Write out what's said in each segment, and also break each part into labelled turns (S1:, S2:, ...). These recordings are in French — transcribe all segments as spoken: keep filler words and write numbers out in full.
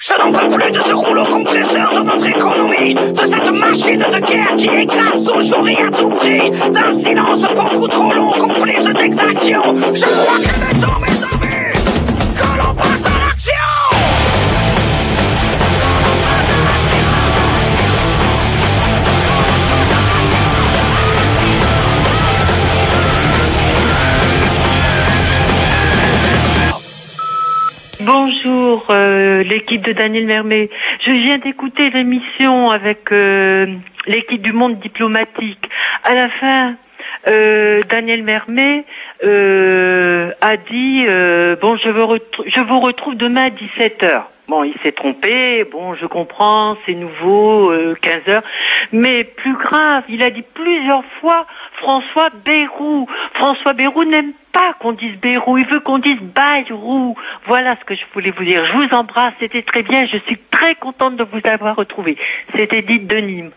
S1: Je n'en veux plus de ce rouleau compresseur de notre économie, de cette machine de guerre qui écrase toujours et à tout prix, d'un silence beaucoup trop long, complice d'exaction. Je crois qu'il est temps, mes amis, que l'on passe à l'action.
S2: Bonjour, euh, l'équipe de Daniel Mermet. Je viens d'écouter l'émission avec euh, l'équipe du Monde diplomatique. À la fin, euh, Daniel Mermet euh, a dit euh, bon, je, veux retr- je vous retrouve demain à dix-sept heures. Bon, il s'est trompé, bon, je comprends, c'est nouveau, euh, quinze heures. Mais plus grave, il a dit plusieurs fois François Bayrou. François Bayrou n'aime pas qu'on dise Bayrou, il veut qu'on dise Bayrou. Voilà ce que je voulais vous dire. Je vous embrasse, c'était très bien, je suis très contente de vous avoir retrouvé. C'était Edith de Nîmes.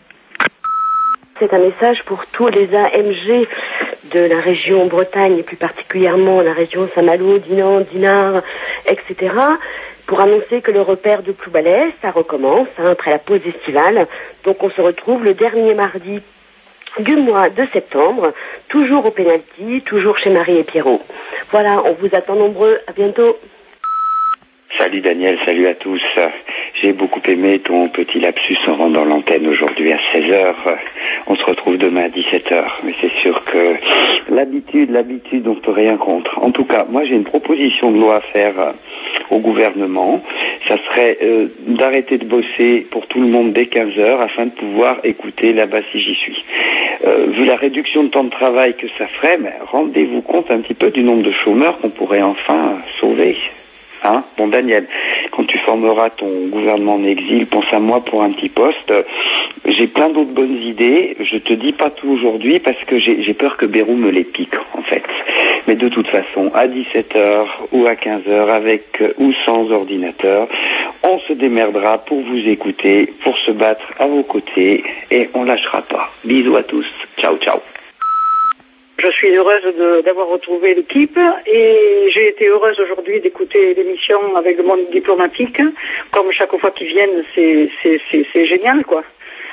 S3: C'est un message pour tous les A M G de la région Bretagne, et plus particulièrement la région Saint-Malo, Dinan, Dinard, et cetera, pour annoncer que le repère de Ploubalay, ça recommence hein, après la pause estivale. Donc on se retrouve le dernier mardi du mois de septembre, toujours au pénalty, toujours chez Marie et Pierrot. Voilà, on vous attend nombreux, à bientôt.
S4: Salut Daniel, salut à tous. J'ai beaucoup aimé ton petit lapsus en rendant l'antenne aujourd'hui à seize heures. On se retrouve demain à dix-sept heures. Mais c'est sûr que l'habitude, l'habitude, on peut rien contre. En tout cas, moi j'ai une proposition de loi à faire au gouvernement. Ça serait euh, d'arrêter de bosser pour tout le monde dès quinze heures afin de pouvoir écouter là-bas si j'y suis. Euh, vu la réduction de temps de travail que ça ferait, mais rendez-vous compte un petit peu du nombre de chômeurs qu'on pourrait enfin sauver. Hein, bon Daniel, quand tu formeras ton gouvernement en exil, pense à moi pour un petit poste. J'ai plein d'autres bonnes idées. Je te dis pas tout aujourd'hui parce que j'ai, j'ai peur que Bayrou me les pique en fait. Mais de toute façon, à dix-sept heures ou à quinze heures, avec ou sans ordinateur, on se démerdera pour vous écouter, pour se battre à vos côtés et on lâchera pas. Bisous à tous. Ciao, ciao.
S5: Je suis heureuse de, d'avoir retrouvé l'équipe et j'ai été heureuse aujourd'hui d'écouter l'émission avec le monde diplomatique. Comme chaque fois qu'ils viennent, c'est, c'est, c'est, c'est génial, quoi.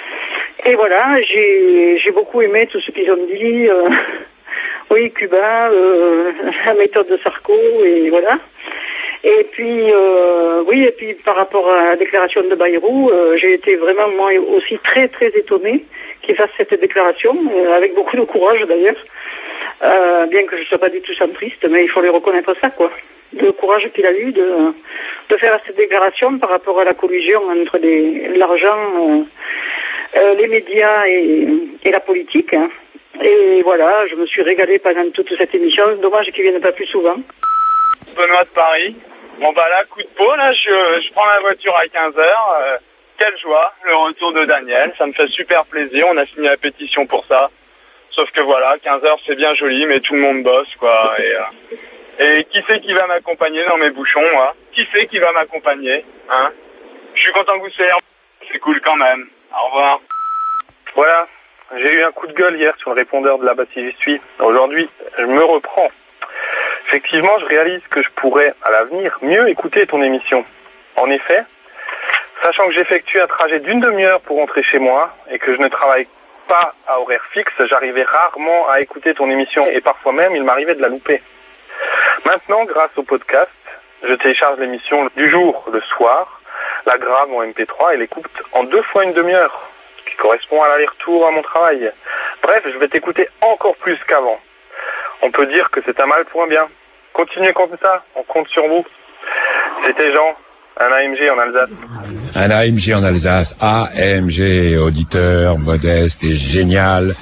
S5: Et voilà, j'ai, j'ai beaucoup aimé tout ce qu'ils ont dit. Euh, oui, Cuba, euh, la méthode de Sarko, et voilà. Et puis, euh, oui, et puis par rapport à la déclaration de Bayrou, euh, j'ai été vraiment, moi aussi, très, très étonnée qu'il fasse cette déclaration, euh, avec beaucoup de courage d'ailleurs. Euh, bien que je ne sois pas du tout centriste, mais il faut lui reconnaître ça, quoi. Le courage qu'il a eu de, de faire cette déclaration par rapport à la collusion entre les, l'argent, euh, euh, les médias et, et la politique. Hein. Et voilà, je me suis régalée pendant toute cette émission. Dommage qu'il ne vienne pas plus souvent.
S6: Benoît de Paris. Bon bah là, coup de peau, là, je, je prends la voiture à quinze heures. Euh, quelle joie, le retour de Daniel. Ça me fait super plaisir. On a signé la pétition pour ça. Sauf que voilà, quinze heures c'est bien joli, mais tout le monde bosse, quoi. Et, euh, et qui c'est qui va m'accompagner dans mes bouchons, moi? Qui c'est qui va m'accompagner, hein? Je suis content que vous soyez. C'est cool quand même. Au revoir.
S7: Voilà, j'ai eu un coup de gueule hier sur le répondeur de là-bas si j'y suis. Aujourd'hui, je me reprends. Effectivement, je réalise que je pourrais, à l'avenir, mieux écouter ton émission. En effet, sachant que j'effectue un trajet d'une demi-heure pour rentrer chez moi et que je ne travaille pas à horaire fixe, j'arrivais rarement à écouter ton émission et parfois même il m'arrivait de la louper. Maintenant, grâce au podcast, je télécharge l'émission du jour le soir, la grave en M P trois et l'écoute en deux fois une demi-heure, ce qui correspond à l'aller-retour à mon travail. Bref, je vais t'écouter encore plus qu'avant. On peut dire que c'est un mal pour un bien. Continuez comme ça, on compte sur vous. C'était Jean, un A M G en Alsace.
S8: Un A M G en Alsace, A M G, auditeur, modeste et génial.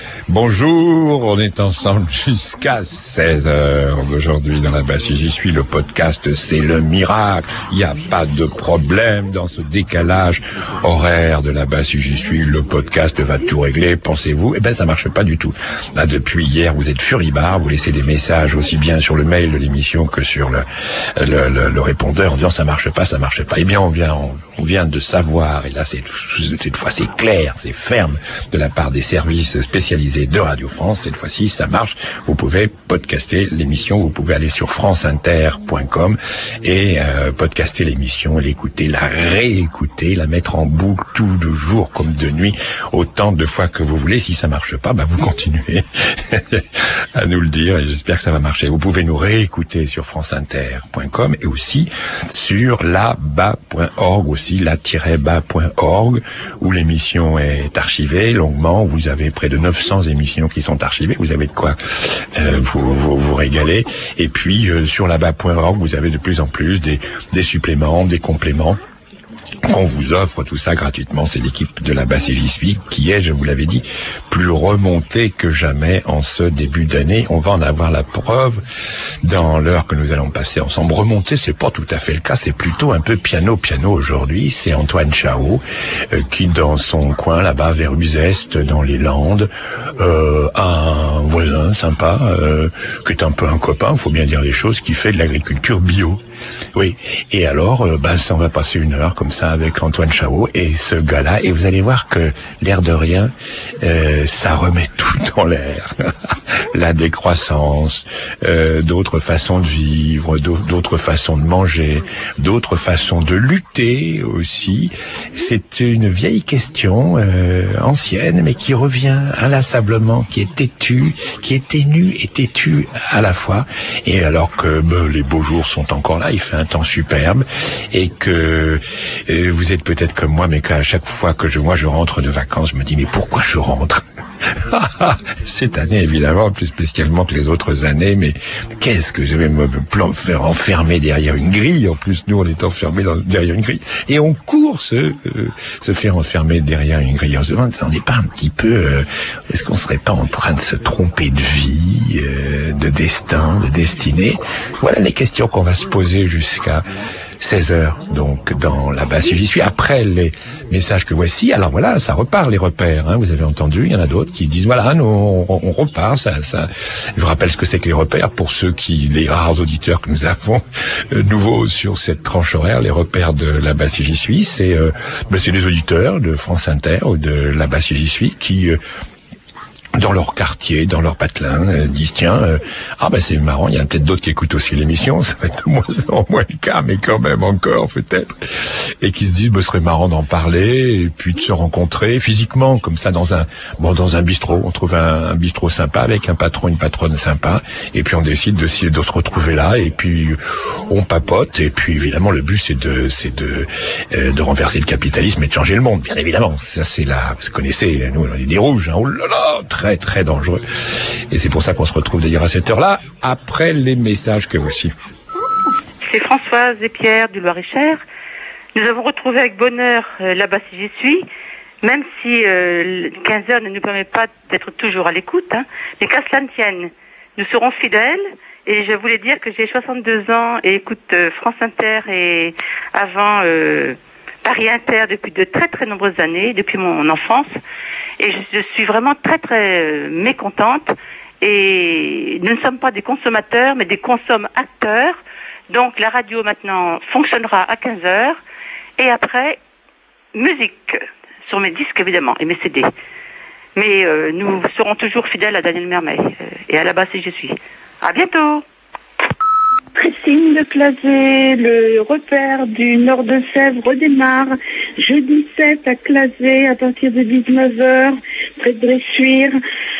S8: Bonjour, on est ensemble jusqu'à seize heures aujourd'hui dans la basse. J'y suis, le podcast, c'est le miracle. Il n'y a pas de problème dans ce décalage horaire de la basse. J'y suis, le podcast va tout régler, pensez-vous. Eh ben, ça marche pas du tout. Là, depuis hier, vous êtes furibard, vous laissez des messages aussi bien sur le mail de l'émission que sur le, le, le, le répondeur en disant ça marche pas, ça marche pas. Eh bien, on vient, on, on vient de savoir, et là c'est, cette fois c'est clair, c'est ferme, de la part des services spécialisés de Radio France, cette fois-ci ça marche, vous pouvez podcaster l'émission, vous pouvez aller sur franceinter point com et euh, podcaster l'émission, l'écouter, la réécouter, la mettre en boucle tout de jour comme de nuit, autant de fois que vous voulez. Si ça marche pas, bah vous continuez à nous le dire, et j'espère que ça va marcher. Vous pouvez nous réécouter sur franceinter point com et aussi sur la bas point org, aussi la tiret bas point org, où l'émission est archivée longuement. Vous avez près de neuf cents émissions qui sont archivées, vous avez de quoi euh, vous, vous vous régaler. Et puis euh, sur la bas point org, vous avez de plus en plus des, des suppléments, des compléments. On vous offre tout ça gratuitement. C'est l'équipe de là-bas si j'y suis qui est, je vous l'avais dit, plus remontée que jamais en ce début d'année. On va en avoir la preuve dans l'heure que nous allons passer ensemble. Remonter, c'est pas tout à fait le cas, c'est plutôt un peu piano-piano aujourd'hui. C'est Antoine Chao euh, qui, dans son coin là-bas vers Uzeste, dans les Landes, euh, a un voisin sympa, euh, qui est un peu un copain, faut bien dire les choses, qui fait de l'agriculture bio. Oui, et alors, euh, ben, ça, on va passer une heure comme ça avec Antoine Chao et ce gars-là, et vous allez voir que l'air de rien, euh, ça remet tout dans l'air. La décroissance, euh, d'autres façons de vivre, d'autres façons de manger, d'autres façons de lutter aussi. C'est une vieille question euh, ancienne, mais qui revient inlassablement, qui est têtue, qui est ténue et têtue à la fois. Et alors que ben, les beaux jours sont encore là, il fait un temps superbe, et que euh, vous êtes peut-être comme moi, mais qu'à chaque fois que je, moi je rentre de vacances, je me dis mais pourquoi je rentre? Cette année évidemment plus spécialement que les autres années, mais qu'est-ce que je vais me plan- faire enfermer derrière une grille? En plus nous on est enfermés dans, derrière une grille, et on court se euh, se faire enfermer derrière une grille. On se demande, on n'est pas un petit peu euh, est-ce qu'on serait pas en train de se tromper de vie, euh, de destin, de destinée? Voilà les questions qu'on va se poser jusqu'à seize heures, donc, dans la base, si j'y suis. Après les messages que voici, alors voilà, ça repart, les repères, hein, vous avez entendu, il y en a d'autres qui disent, voilà, nous, on, on repart, ça, ça, je vous rappelle ce que c'est que les repères, pour ceux qui, les rares auditeurs que nous avons, euh, nouveaux sur cette tranche horaire, les repères de la base, si j'y suis, c'est, euh, ben, c'est des auditeurs de France Inter, ou de la base, si j'y suis, qui, euh, dans leur quartier, dans leur patelin, euh, disent tiens, euh, ah ben c'est marrant, il y en a peut-être d'autres qui écoutent aussi l'émission, ça va être de moins en moins le cas, mais quand même encore peut-être, et qui se disent, bah, ce serait marrant d'en parler, et puis de se rencontrer physiquement, comme ça, dans un bon dans un bistrot, on trouve un, un bistrot sympa avec un patron, une patronne sympa, et puis on décide de, de se retrouver là, et puis on papote, et puis évidemment le but c'est de c'est de euh, de renverser le capitalisme et de changer le monde, bien évidemment, ça c'est là, vous connaissez, nous on est des rouges, hein, oh là là, très très dangereux. Et c'est pour ça qu'on se retrouve d'ailleurs à cette heure-là, après les messages que voici.
S2: C'est Françoise et Pierre du Loir-et-Cher. Nous avons retrouvé avec bonheur euh, là-bas si j'y suis, même si euh, quinze heures ne nous permet pas d'être toujours à l'écoute, hein, mais qu'à cela ne tienne, nous serons fidèles. Et je voulais dire que j'ai soixante-deux ans et écoute euh, France Inter et avant euh, Paris Inter depuis de très très nombreuses années, depuis mon enfance. Et je, je suis vraiment très très euh, mécontente. Et nous ne sommes pas des consommateurs, mais des consomme-acteurs. Donc la radio maintenant fonctionnera à quinze heures. Et après, musique sur mes disques évidemment et mes C D. Mais euh, nous serons toujours fidèles à Daniel Mermet euh, et à la base si je suis. À bientôt.
S9: Christine de Clasé, le repère du Nord de Sèvres redémarre jeudi sept à Clasé à partir de dix-neuf heures, près de Bressuire.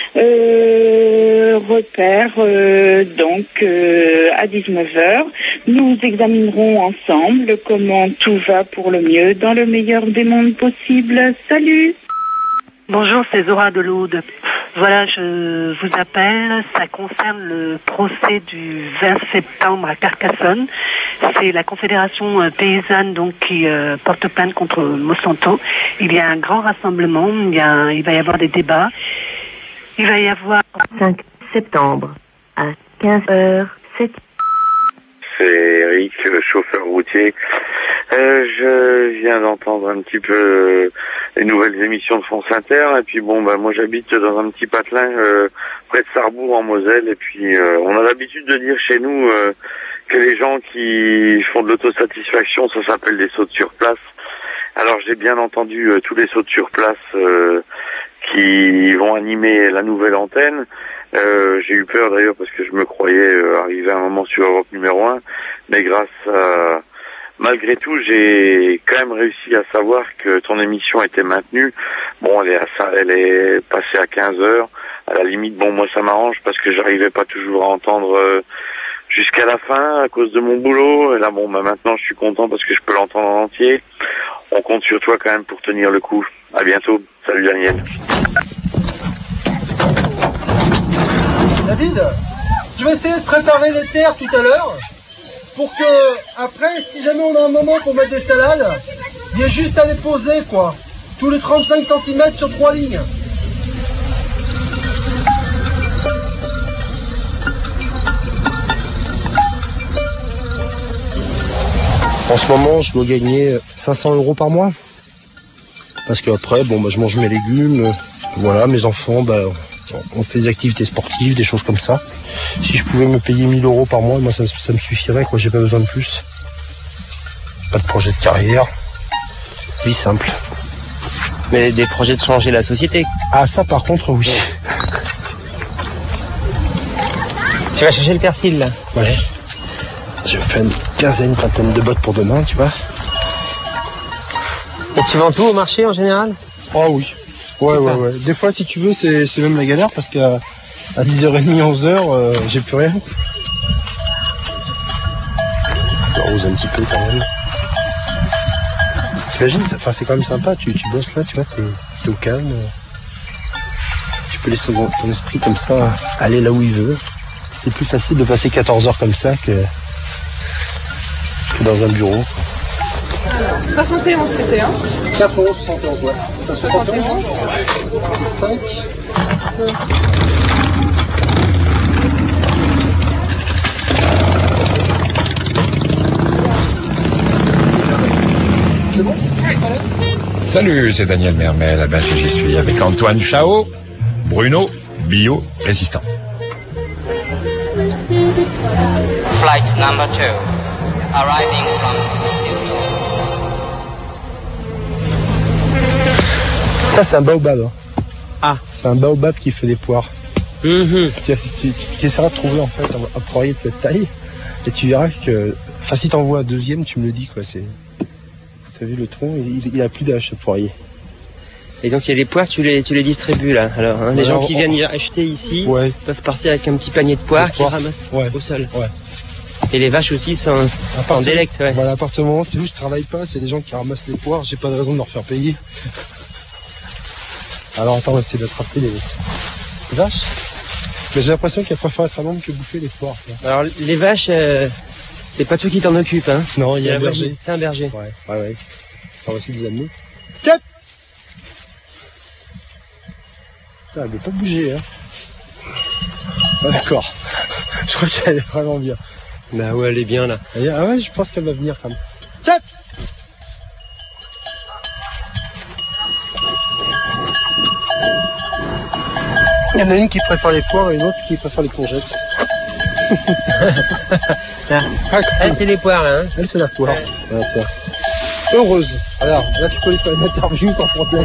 S9: Euh, repère euh, donc euh, à dix-neuf heures. Nous examinerons ensemble comment tout va pour le mieux dans le meilleur des mondes possibles. Salut!
S10: Bonjour, c'est Zora de l'Aude. Voilà, je vous appelle, ça concerne le procès du vingt septembre à Carcassonne. C'est la Confédération paysanne donc qui euh, porte plainte contre Monsanto. Il y a un grand rassemblement, il, y a, il va y avoir des débats. Il va y avoir...
S11: cinq septembre à quinze heures sept.
S12: C'est Eric, chauffeur routier. Euh, je viens d'entendre un petit peu euh, les nouvelles émissions de France Inter, et puis bon, bah moi j'habite dans un petit patelin euh, près de Sarrebourg en Moselle, et puis euh, on a l'habitude de dire chez nous euh, que les gens qui font de l'autosatisfaction, ça s'appelle des sautes sur place. Alors j'ai bien entendu euh, tous les sauts sur place euh, qui vont animer la nouvelle antenne. Euh, j'ai eu peur d'ailleurs parce que je me croyais euh, arriver à un moment sur Europe numéro un, mais grâce à... Malgré tout, j'ai quand même réussi à savoir que ton émission était maintenue. Bon, elle est, à, elle est passée à quinze heures. À la limite, bon, moi ça m'arrange parce que j'arrivais pas toujours à entendre euh, jusqu'à la fin à cause de mon boulot. Et là, bon, bah, maintenant je suis content parce que je peux l'entendre en entier. On compte sur toi quand même pour tenir le coup. À bientôt. Salut Daniel.
S13: David, je vais essayer de préparer les terres tout à l'heure pour que, après, si jamais on a un moment pour mettre des salades, il y a juste à les poser, quoi. Tous les trente-cinq centimètres sur trois lignes. En ce moment, je dois gagner cinq cents euros par mois. Parce qu'après, bon, bah, je mange mes légumes, voilà, mes enfants, bah, on fait des activités sportives, des choses comme ça. Si je pouvais me payer mille euros par mois, moi ça, ça me suffirait, quoi. J'ai pas besoin de plus. Pas de projet de carrière. Vie simple.
S14: Mais des projets de changer la société.
S13: Ah ça par contre oui.
S14: Tu vas chercher le persil là?
S13: Ouais. Je fais une quinzaine, vingtaine de bottes pour demain, tu vois.
S14: Et tu vends tout au marché en général?
S13: Oh oui. Ouais, ouais, ouais. Des fois, si tu veux, c'est, c'est même la galère parce qu'à à dix heures trente, onze heures, euh, j'ai plus rien. J'arrose un petit peu quand même. T'imagines, enfin, c'est quand même sympa, tu, tu bosses là, tu vois, t'es, t'es au calme. Tu peux laisser ton, ton esprit comme ça aller là où il veut. C'est plus facile de passer quatorze heures comme ça que, que dans un bureau.
S15: soixante et onze c'était, hein?
S13: quatre euros soixante et onze, ouais. T'as soixante et onze? Ouais. cinq, six. C'est bon?
S8: Salut, c'est Daniel Mermel. Ah ben, si j'y suis avec Antoine Chao, Bruno, bio, résistant.
S16: Flight number two, arriving from
S13: Ça, c'est un baobab. Hein.
S14: Ah.
S13: C'est un baobab qui fait des poires.
S14: Mm-hmm.
S13: Tu, tu, tu, tu essaieras de trouver en fait un, un poirier de cette taille et tu verras que. Enfin, si t'en vois un deuxième, tu me le dis quoi. C'est. T'as vu le tronc, il, il a plus d'âge ce poirier.
S14: Et donc il y a des poires, tu les, tu les distribues là. Alors, hein, les
S13: Alors,
S14: gens qui
S13: on...
S14: viennent y acheter ici
S13: ouais.
S14: peuvent partir avec un petit panier de poires qu'ils ramassent
S13: ouais.
S14: au sol.
S13: Ouais.
S14: Et les vaches aussi sont en délect. Ouais.
S13: Voilà, l'appartement, c'est où je travaille pas, c'est les gens qui ramassent les poires, j'ai pas de raison de leur faire payer. Alors attends, on va essayer d'attraper les... les vaches. Mais j'ai l'impression qu'elles préfèrent être à l'ombre que bouffer les poires. Quoi.
S14: Alors les vaches, euh, c'est pas toi qui t'en occupe, hein?
S13: Non, il y a un berger.
S14: C'est un berger.
S13: Ouais, ouais, ouais. On va essayer de les amener. Cap! Putain, elle veut pas bouger, hein. Ah, d'accord. Je crois qu'elle est vraiment bien.
S14: Bah ouais, elle est bien là.
S13: Ah ouais, je pense qu'elle va venir quand même. Cap! Il y en a une qui préfère les poires et une autre qui préfère les courgettes.
S14: ah, elle, c'est les poires, là. Hein.
S13: Elle, c'est la poire. Ouais. Ah, tiens. Heureuse. Alors, là, tu peux lui faire une interview sans problème.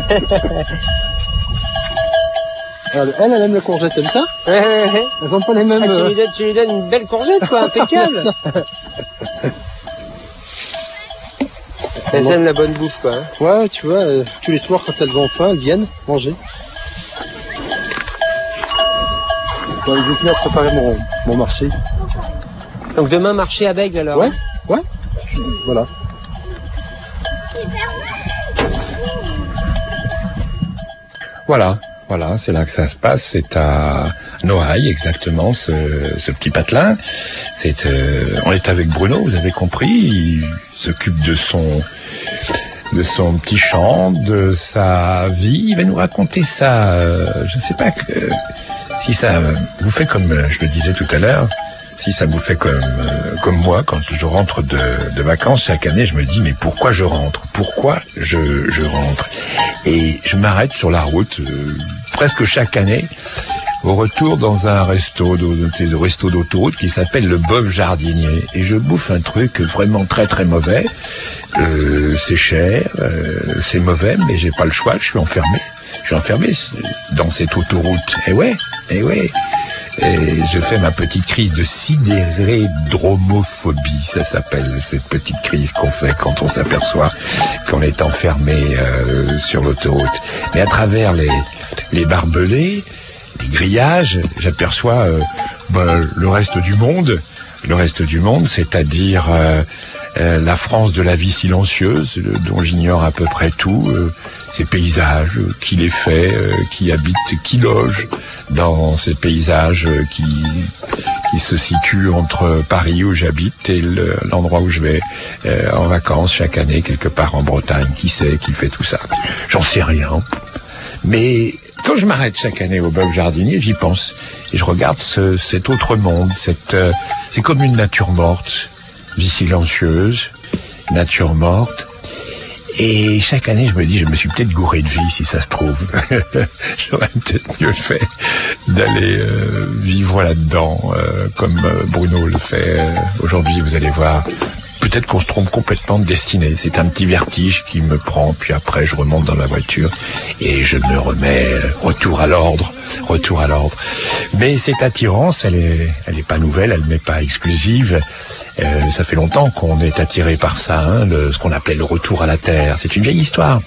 S13: Alors, elle, elle aime la courgette, t'aimes ça?
S14: Ouais, ouais, ouais.
S13: Elles ont pas les mêmes...
S14: Ah, tu, lui donnes, tu lui donnes une belle courgette, quoi, impeccable. Elles aiment la bonne bouffe, quoi. Hein.
S13: Ouais, tu vois, euh, tous les soirs, quand elles ont faim, elles viennent manger. Bon, je vais finir de préparer mon, mon marché.
S14: Donc demain, marché à Bègle, alors?
S13: Ouais, ouais, voilà.
S8: Voilà, voilà, c'est là que ça se passe. C'est à Noailles, exactement, ce, ce petit patelin. C'est, euh, on est avec Bruno, vous avez compris. Il s'occupe de son, de son petit champ, de sa vie. Il va nous raconter ça. Euh, je ne sais pas que, si ça vous fait comme je le disais tout à l'heure. Si ça vous fait comme euh, comme moi, quand je rentre de, de vacances chaque année, je me dis mais pourquoi je rentre? Pourquoi je, je rentre? Et je m'arrête sur la route euh, presque chaque année au retour dans un resto, de ces restos d'autoroute qui s'appelle le Bob Jardinier. Et je bouffe un truc vraiment très très mauvais. Euh, c'est cher, euh, c'est mauvais, mais j'ai pas le choix, je suis enfermé. Je suis enfermé dans cette autoroute. Et ouais, et ouais. Et je fais ma petite crise de sidérédromophobie, ça s'appelle, cette petite crise qu'on fait quand on s'aperçoit qu'on est enfermé euh, sur l'autoroute. Mais à travers les, les barbelés, les grillages, j'aperçois euh, bah, le reste du monde, le reste du monde, c'est-à-dire euh, euh, la France de la vie silencieuse, euh, dont j'ignore à peu près tout, euh, ces paysages, euh, qui les fait, euh, qui habite, qui loge dans ces paysages euh, qui qui se situent entre Paris où j'habite et le, l'endroit où je vais euh, en vacances chaque année quelque part en Bretagne. Qui sait qui fait tout ça? J'en sais rien. Mais quand je m'arrête chaque année au Bob Jardinier, j'y pense et je regarde ce, cet autre monde. Cette, euh, c'est comme une nature morte, vie silencieuse, nature morte. Et chaque année, je me dis, je me suis peut-être gouré de vie, si ça se trouve. J'aurais peut-être mieux fait d'aller euh, vivre là-dedans, euh, comme euh, Bruno le fait euh, aujourd'hui. Vous allez voir, peut-être qu'on se trompe complètement de destinée. C'est un petit vertige qui me prend, puis après, je remonte dans ma voiture et je me remets euh, retour à l'ordre, retour à l'ordre. Mais cette attirance, elle est, elle est pas nouvelle, elle n'est pas exclusive. Euh, ça fait longtemps qu'on est attiré par ça, hein, le, ce qu'on appelait le retour à la terre. C'est une vieille histoire.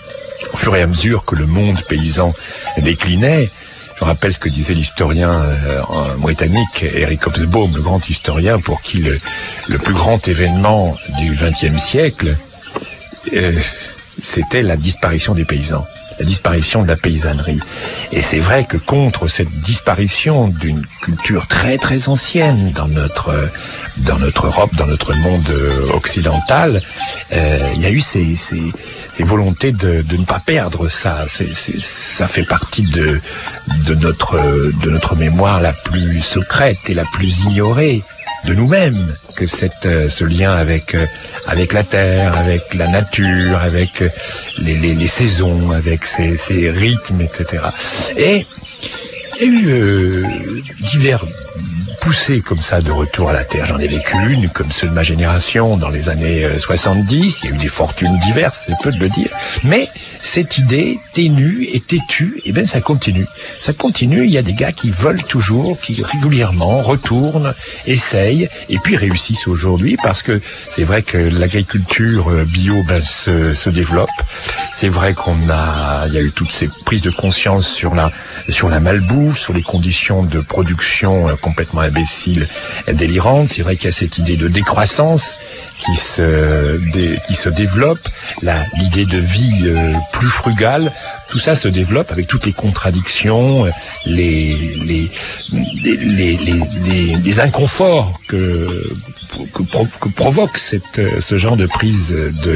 S8: Au fur et à mesure que le monde paysan déclinait, je rappelle ce que disait l'historien euh, britannique Eric Hobsbawm, le grand historien, pour qui le, le plus grand événement du vingtième siècle, euh, c'était la disparition des paysans. La disparition de la paysannerie. Et c'est vrai que contre cette disparition d'une culture très très ancienne dans notre dans notre Europe, dans notre monde occidental, euh, il y a eu ces ces, ces volontés de, de ne pas perdre ça. C'est, c'est, ça fait partie de de notre de notre mémoire la plus secrète et la plus ignorée de nous-mêmes, que cette, euh, ce lien avec euh, avec la terre, avec la nature, avec euh, les, les, les saisons, avec ces, ces rythmes, et cetera. Et il y a eu euh, divers poussées comme ça de retour à la terre. J'en ai vécu une, comme ceux de ma génération, dans les années euh, soixante-dix. Il y a eu des fortunes diverses, c'est peu de le dire. Mais cette idée ténue et têtue, eh ben ça continue. Ça continue, il y a des gars qui veulent toujours, qui régulièrement retournent, essayent, et puis réussissent aujourd'hui, parce que c'est vrai que l'agriculture bio ben, se, se développe. C'est vrai qu'on a, il y a eu toutes ces prises de conscience sur la, sur la malbouffe, sur les conditions de production euh, complètement imbéciles, délirantes. C'est vrai qu'il y a cette idée de décroissance qui se, dé, qui se développe, la, l'idée de vie euh, plus frugale. Tout ça se développe avec toutes les contradictions, les les les les les, les, les inconforts que que, que provoque cette ce genre de prise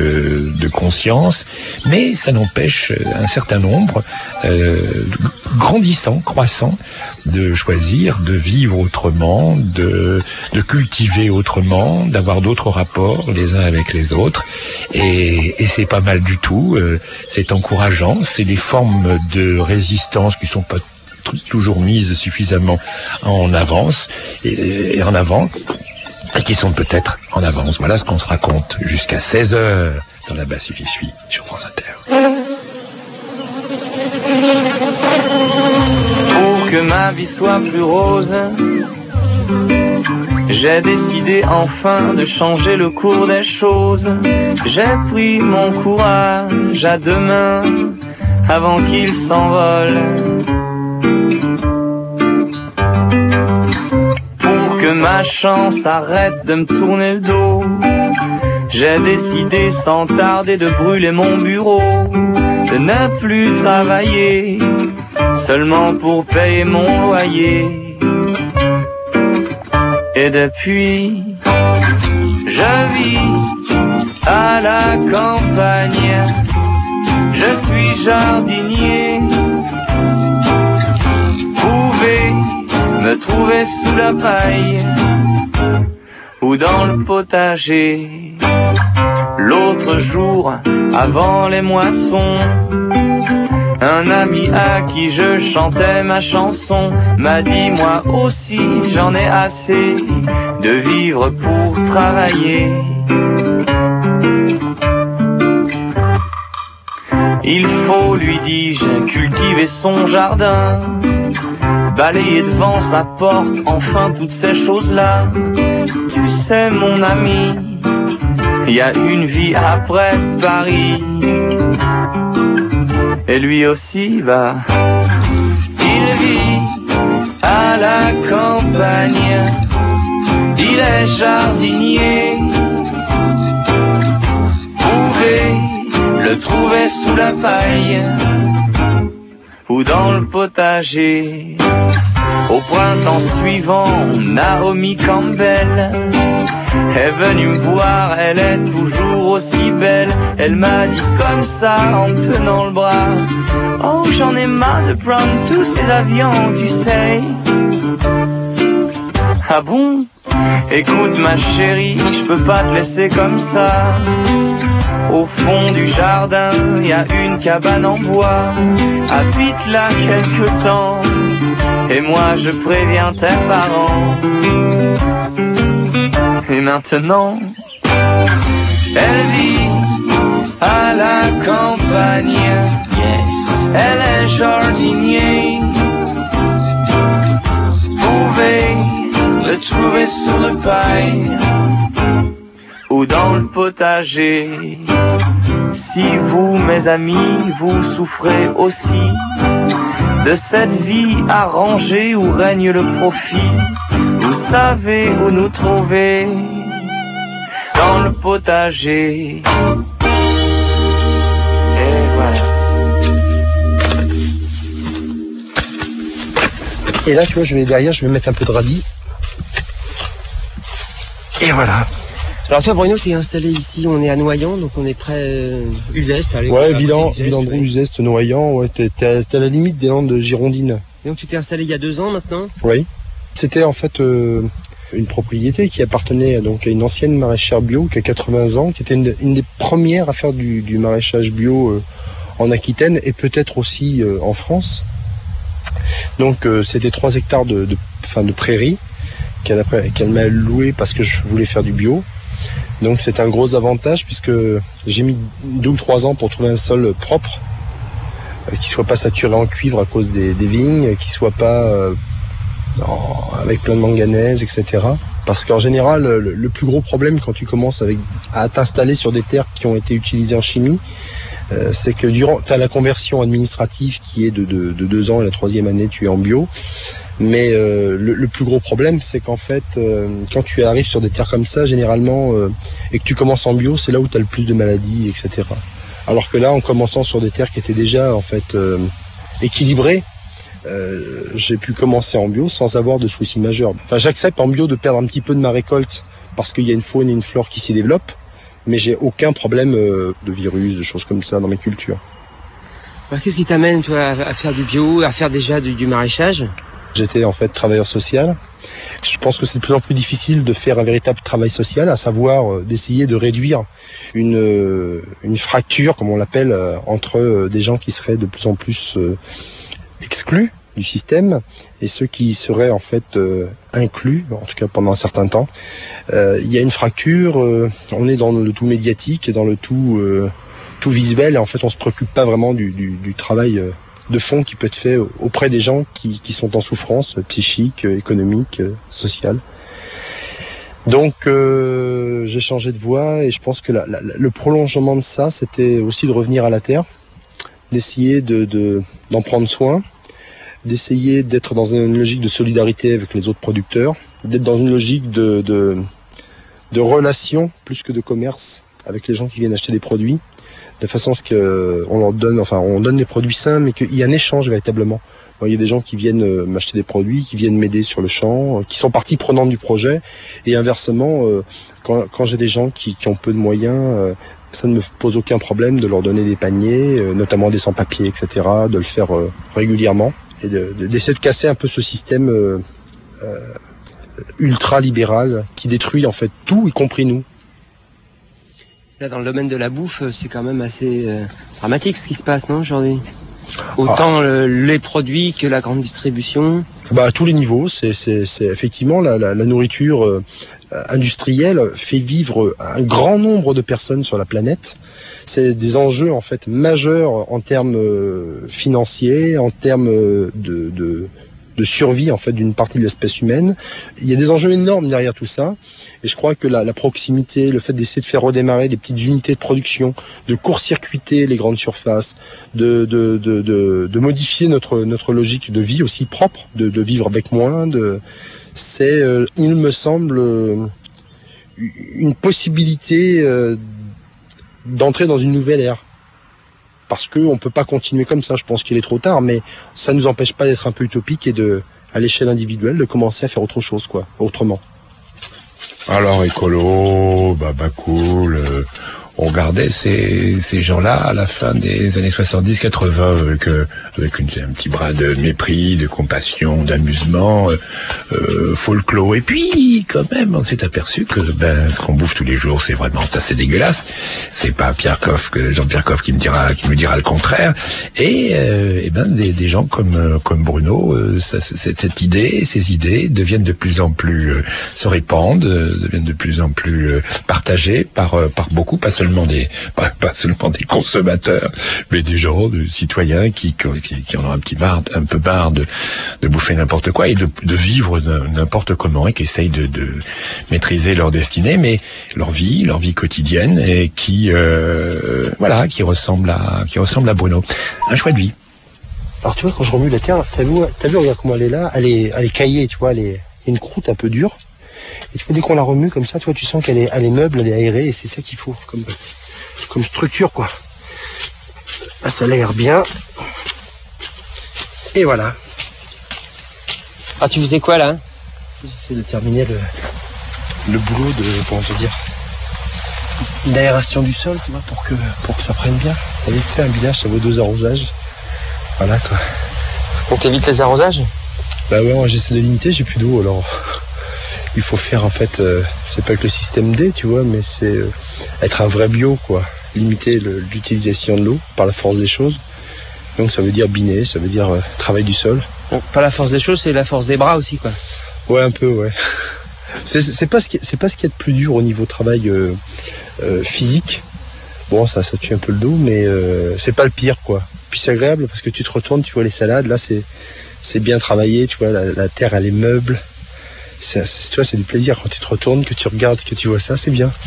S8: de de conscience, mais ça n'empêche un certain nombre euh, grandissant, croissant, de choisir de vivre autrement, de de cultiver autrement, d'avoir d'autres rapports les uns avec les autres, et et c'est pas mal du tout. Euh, c'est encourageant, c'est des formes de résistance qui sont pas toujours mises suffisamment en avance et, et en avant, et qui sont peut-être en avance. Voilà ce qu'on se raconte jusqu'à seize heures dans la basse qui suit sur France Inter.
S17: Pour que ma vie soit plus rose, j'ai décidé enfin de changer le cours des choses. J'ai pris mon courage à deux mains avant qu'il s'envole. Pour que ma chance arrête de me tourner le dos, j'ai décidé sans tarder de brûler mon bureau, de ne plus travailler, seulement pour payer mon loyer. Et depuis, je vis à la campagne, je suis jardinier. Pouvez me trouver sous la paille ou dans le potager. L'autre jour, avant les moissons, Un ami à qui je chantais ma chanson m'a dit moi aussi j'en ai assez de vivre pour travailler. Il faut, lui dis-je, cultiver son jardin, balayer devant sa porte, enfin toutes ces choses-là. Tu sais mon ami, il y a une vie après Paris. Et lui aussi, bah, il vit à la campagne, il est jardinier. Pouvez le trouver sous la paille ou dans le potager. Au printemps suivant, Naomi Campbell est venue me voir, elle est toujours aussi belle. Elle m'a dit comme ça en me tenant le bras: oh, j'en ai marre de prendre tous ces avions, tu sais. Ah bon? Écoute ma chérie, je peux pas te laisser comme ça. Au fond du jardin, y a une cabane en bois. Habite là quelque temps, et moi je préviens tes parents. Et maintenant, elle vit à la campagne. Yes, elle est jardinier. Pouvez le trouver sous le paille ou dans le potager. Si vous, mes amis, vous souffrez aussi de cette vie arrangée où règne le profit, vous savez où nous trouver, dans le potager. Et voilà.
S13: Et là, tu vois, je vais derrière, je vais mettre un peu de radis. Et voilà.
S14: Alors toi Bruno, t'es installé ici, on est à Noyant, donc on est près euh, Uzès.
S13: Ouais, Villan, Villandron, Uzès, Noyant, ouais, t'es, t'es, t'es à la limite des Landes girondines.
S14: Et donc tu t'es installé il y a deux ans maintenant?
S13: Oui. C'était en fait euh, une propriété qui appartenait donc à une ancienne maraîchère bio qui a quatre-vingts ans, qui était une, une des premières à faire du, du maraîchage bio euh, en Aquitaine et peut-être aussi euh, en France. Donc euh, c'était trois hectares de, de, enfin, de prairies qu'elle, qu'elle m'a loué parce que je voulais faire du bio. Donc c'est un gros avantage puisque j'ai mis deux ou trois ans pour trouver un sol propre, euh, qui soit pas saturé en cuivre à cause des, des vignes, qui soit pas euh, en, avec plein de manganèse, et cetera. Parce qu'en général, le, le plus gros problème quand tu commences avec, à t'installer sur des terres qui ont été utilisées en chimie, euh, c'est que durant, tu as la conversion administrative qui est de, de, de deux ans et la troisième année tu es en bio. Mais euh, le, le plus gros problème, c'est qu'en fait, euh, quand tu arrives sur des terres comme ça, généralement, euh, et que tu commences en bio, c'est là où tu as le plus de maladies, et cetera. Alors que là, en commençant sur des terres qui étaient déjà en fait euh, équilibrées, euh, j'ai pu commencer en bio sans avoir de soucis majeurs. Enfin, j'accepte en bio de perdre un petit peu de ma récolte parce qu'il y a une faune et une flore qui s'y développent, mais j'ai aucun problème euh, de virus, de choses comme ça dans mes cultures.
S14: Alors, qu'est-ce qui t'amène, toi, à faire du bio, à faire déjà du, du maraîchage ?
S13: J'étais en fait travailleur social. Je pense que c'est de plus en plus difficile de faire un véritable travail social, à savoir euh, d'essayer de réduire une, euh, une fracture, comme on l'appelle, euh, entre euh, des gens qui seraient de plus en plus euh, exclus du système et ceux qui seraient en fait euh, inclus, en tout cas pendant un certain temps. Euh, il y a une fracture, euh, on est dans le tout médiatique et dans le tout, euh, tout visuel, et en fait on se préoccupe pas vraiment du, du, du travail euh, de fond qui peut être fait auprès des gens qui, qui sont en souffrance psychique, économique, sociale. Donc euh, j'ai changé de voie et je pense que la, la, le prolongement de ça, c'était aussi de revenir à la terre, d'essayer de, de, d'en prendre soin, d'essayer d'être dans une logique de solidarité avec les autres producteurs, d'être dans une logique de, de, de relation plus que de commerce avec les gens qui viennent acheter des produits, de façon à ce qu'on leur donne, enfin, on donne des produits sains, mais qu'il y ait un échange véritablement. Bon, il y a des gens qui viennent euh, m'acheter des produits, qui viennent m'aider sur le champ, euh, qui sont partie prenante du projet, et inversement, euh, quand, quand j'ai des gens qui, qui ont peu de moyens, euh, ça ne me pose aucun problème de leur donner des paniers, euh, notamment des sans-papiers, et cetera, de le faire euh, régulièrement, et de, de, d'essayer de casser un peu ce système euh, euh, ultra-libéral qui détruit en fait tout, y compris nous.
S14: Là, dans le domaine de la bouffe, c'est quand même assez euh, dramatique ce qui se passe, non, aujourd'hui ? Autant ah. le, les produits que la grande distribution.
S13: Bah à tous les niveaux, c'est c'est c'est effectivement la la, la nourriture euh, industrielle fait vivre un grand nombre de personnes sur la planète. C'est des enjeux en fait majeurs en termes euh, financiers, en termes euh, de de de survie en fait d'une partie de l'espèce humaine. Il y a des enjeux énormes derrière tout ça, et je crois que la, la proximité, le fait d'essayer de faire redémarrer des petites unités de production, de court-circuiter les grandes surfaces, de de de de, de modifier notre notre logique de vie aussi propre, de de vivre avec moins, de c'est euh, il me semble euh, une possibilité euh, d'entrer dans une nouvelle ère. Parce que on peut pas continuer comme ça. Je pense qu'il est trop tard, mais ça nous empêche pas d'être un peu utopique et de, à l'échelle individuelle, de commencer à faire autre chose, quoi, autrement.
S8: Alors écolo, bah, bah cool. Euh, on regardait ces ces gens-là à la fin des années soixante-dix quatre-vingts avec euh, avec une, un petit brin de mépris, de compassion, d'amusement, euh, euh, folklore. Et puis quand même, on s'est aperçu que ben ce qu'on bouffe tous les jours, c'est vraiment assez dégueulasse. C'est pas Pierre Coff, que Jean-Pierre Coff qui me dira qui me dira le contraire. Et, euh, et ben des, des gens comme comme Bruno, euh, ça, cette, cette idée, ces idées deviennent de plus en plus euh, se répandent, euh, deviennent de plus en plus euh, partagées par euh, par beaucoup, pas seulement des pas, pas seulement des consommateurs, mais des gens, des citoyens qui qui, qui en ont un petit marre, un peu marre de de bouffer n'importe quoi et de de vivre n'importe comment, et qui essayent de de maîtriser leur destinée, mais leur vie, leur vie quotidienne, et qui euh, voilà, qui ressemble à qui ressemble à Bruno. Un choix de vie.
S13: Alors tu vois, quand je remue la terre, t'as vu, t'as vu, regarde comment elle est là, elle est elle est caillée, tu vois, elle est, il y a une croûte un peu dure. Et tu vois, dès qu'on la remue comme ça, tu vois, tu sens qu'elle est, elle est meuble, elle est aérée, et c'est ça qu'il faut comme, comme structure, quoi. Là, ça l'aère bien. Et voilà.
S14: Ah, tu faisais quoi, là?
S13: J'essaie de terminer le, le boulot de, comment te dire, d'aération du sol, tu vois, pour que, pour que ça prenne bien. T'as vu, tu sais, un binage, ça vaut deux arrosages. Voilà, quoi.
S14: On t'évite les arrosages?
S13: Bah ouais, moi, j'essaie de limiter, j'ai plus d'eau, alors... Il faut faire en fait, euh, c'est pas que le système D, tu vois, mais c'est euh, être un vrai bio, quoi. Limiter le, l'utilisation de l'eau par la force des choses. Donc ça veut dire biner, ça veut dire euh, travail du sol.
S14: Donc, pas la force des choses, c'est la force des bras aussi, quoi.
S13: Ouais, un peu, ouais. C'est, c'est pas ce qui, c'est pas ce qu'il y a de plus dur au niveau travail euh, euh, physique. Bon, ça, ça tue un peu le dos, mais euh, c'est pas le pire, quoi. Puis c'est agréable parce que tu te retournes, tu vois les salades, là c'est, c'est bien travaillé, tu vois, la, la terre elle est meuble. C'est, c'est, tu vois, c'est du plaisir quand tu te retournes, que tu regardes, que tu vois ça, c'est bien.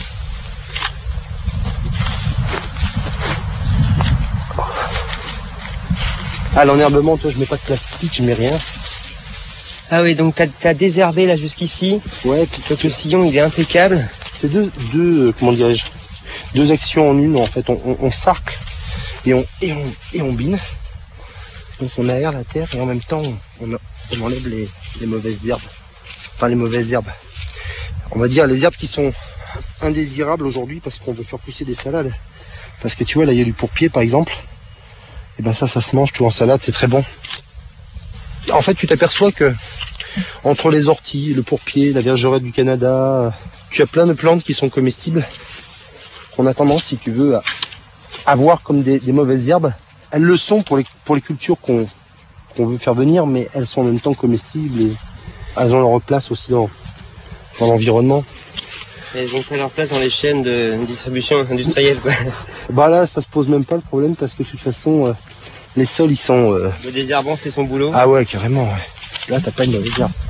S13: Ah, l'enherbement, toi, je mets pas de plastique, je mets rien.
S14: Ah oui, donc t'as, t'as désherbé là jusqu'ici.
S13: Ouais, puis toi,
S14: le sillon, il est impeccable.
S13: C'est deux, deux, euh, comment dirais-je, deux actions en une, en fait. On, on, on sarcle et on, et on, et on bine. Donc on aère la terre et en même temps, on, on enlève les, les mauvaises herbes. Enfin, les mauvaises herbes. On va dire les herbes qui sont indésirables aujourd'hui parce qu'on veut faire pousser des salades. Parce que tu vois, là, il y a du pourpier, par exemple. Et ben ça, ça se mange tout en salade, c'est très bon. En fait, tu t'aperçois que entre les orties, le pourpier, la vergerette du Canada, tu as plein de plantes qui sont comestibles. On a tendance, si tu veux, à, à voir comme des, des mauvaises herbes. Elles le sont pour les, pour les cultures qu'on, qu'on veut faire venir, mais elles sont en même temps comestibles et elles ont leur place aussi dans, dans l'environnement.
S14: Elles ont fait leur place dans les chaînes de distribution industrielle, quoi.
S13: Bah là, ça se pose même pas le problème parce que de toute façon, euh, les sols, ils sont... Euh...
S14: Le désherbant fait son boulot.
S13: Ah ouais, carrément, ouais. Là, t'as pas une mauvaise herbe.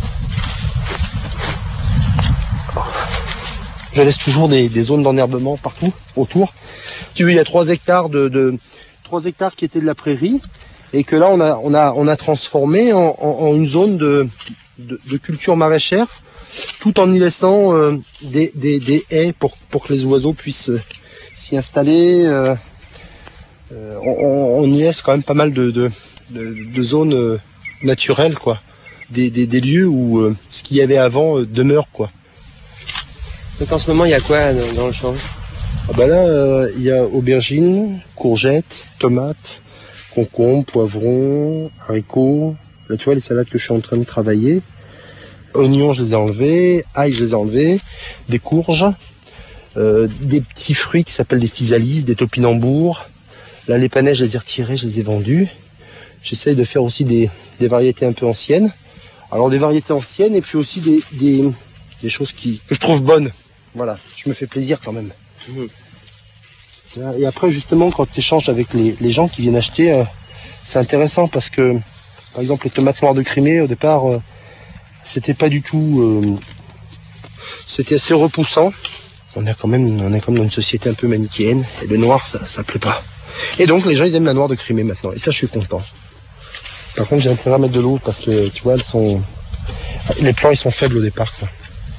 S13: Je laisse toujours des, des zones d'enherbement partout, autour. Tu vois, il y a trois hectares de, de trois hectares qui étaient de la prairie et que là, on a, on a, on a transformé en, en, en une zone de, de, de culture maraîchère, tout en y laissant euh, des, des, des haies pour, pour que les oiseaux puissent euh, s'y installer. Euh, euh, on, on y laisse quand même pas mal de, de, de, de zones euh, naturelles, quoi. Des, des, des lieux où euh, ce qu'il y avait avant euh, demeure, quoi.
S14: Donc en ce moment, il y a quoi dans, dans le champ?
S13: Ah bah là, euh, il y a aubergines, courgettes, tomates, concombres, poivrons, haricots. Là, tu vois, les salades que je suis en train de travailler. Oignons, je les ai enlevés. Ail, je les ai enlevés. Des courges. Euh, des petits fruits qui s'appellent des physalises, des topinambours. Là, les panais, je les ai retirés, je les ai vendus. J'essaye de faire aussi des, des variétés un peu anciennes. Alors, des variétés anciennes et puis aussi des, des, des choses qui, que je trouve bonnes. Voilà, je me fais plaisir quand même. Mmh. Et après, justement, quand tu échanges avec les, les gens qui viennent acheter, euh, c'est intéressant parce que, par exemple, les tomates noires de Crimée, au départ, euh, c'était pas du tout... Euh, c'était assez repoussant. On est quand même, on est comme dans une société un peu manichéenne. Et le noir, ça, ça plaît pas. Et donc, les gens, ils aiment la noire de Crimée maintenant. Et ça, je suis content. Par contre, j'ai intérêt à mettre de l'eau parce que, tu vois, elles sont... les plants, ils sont faibles au départ, quoi.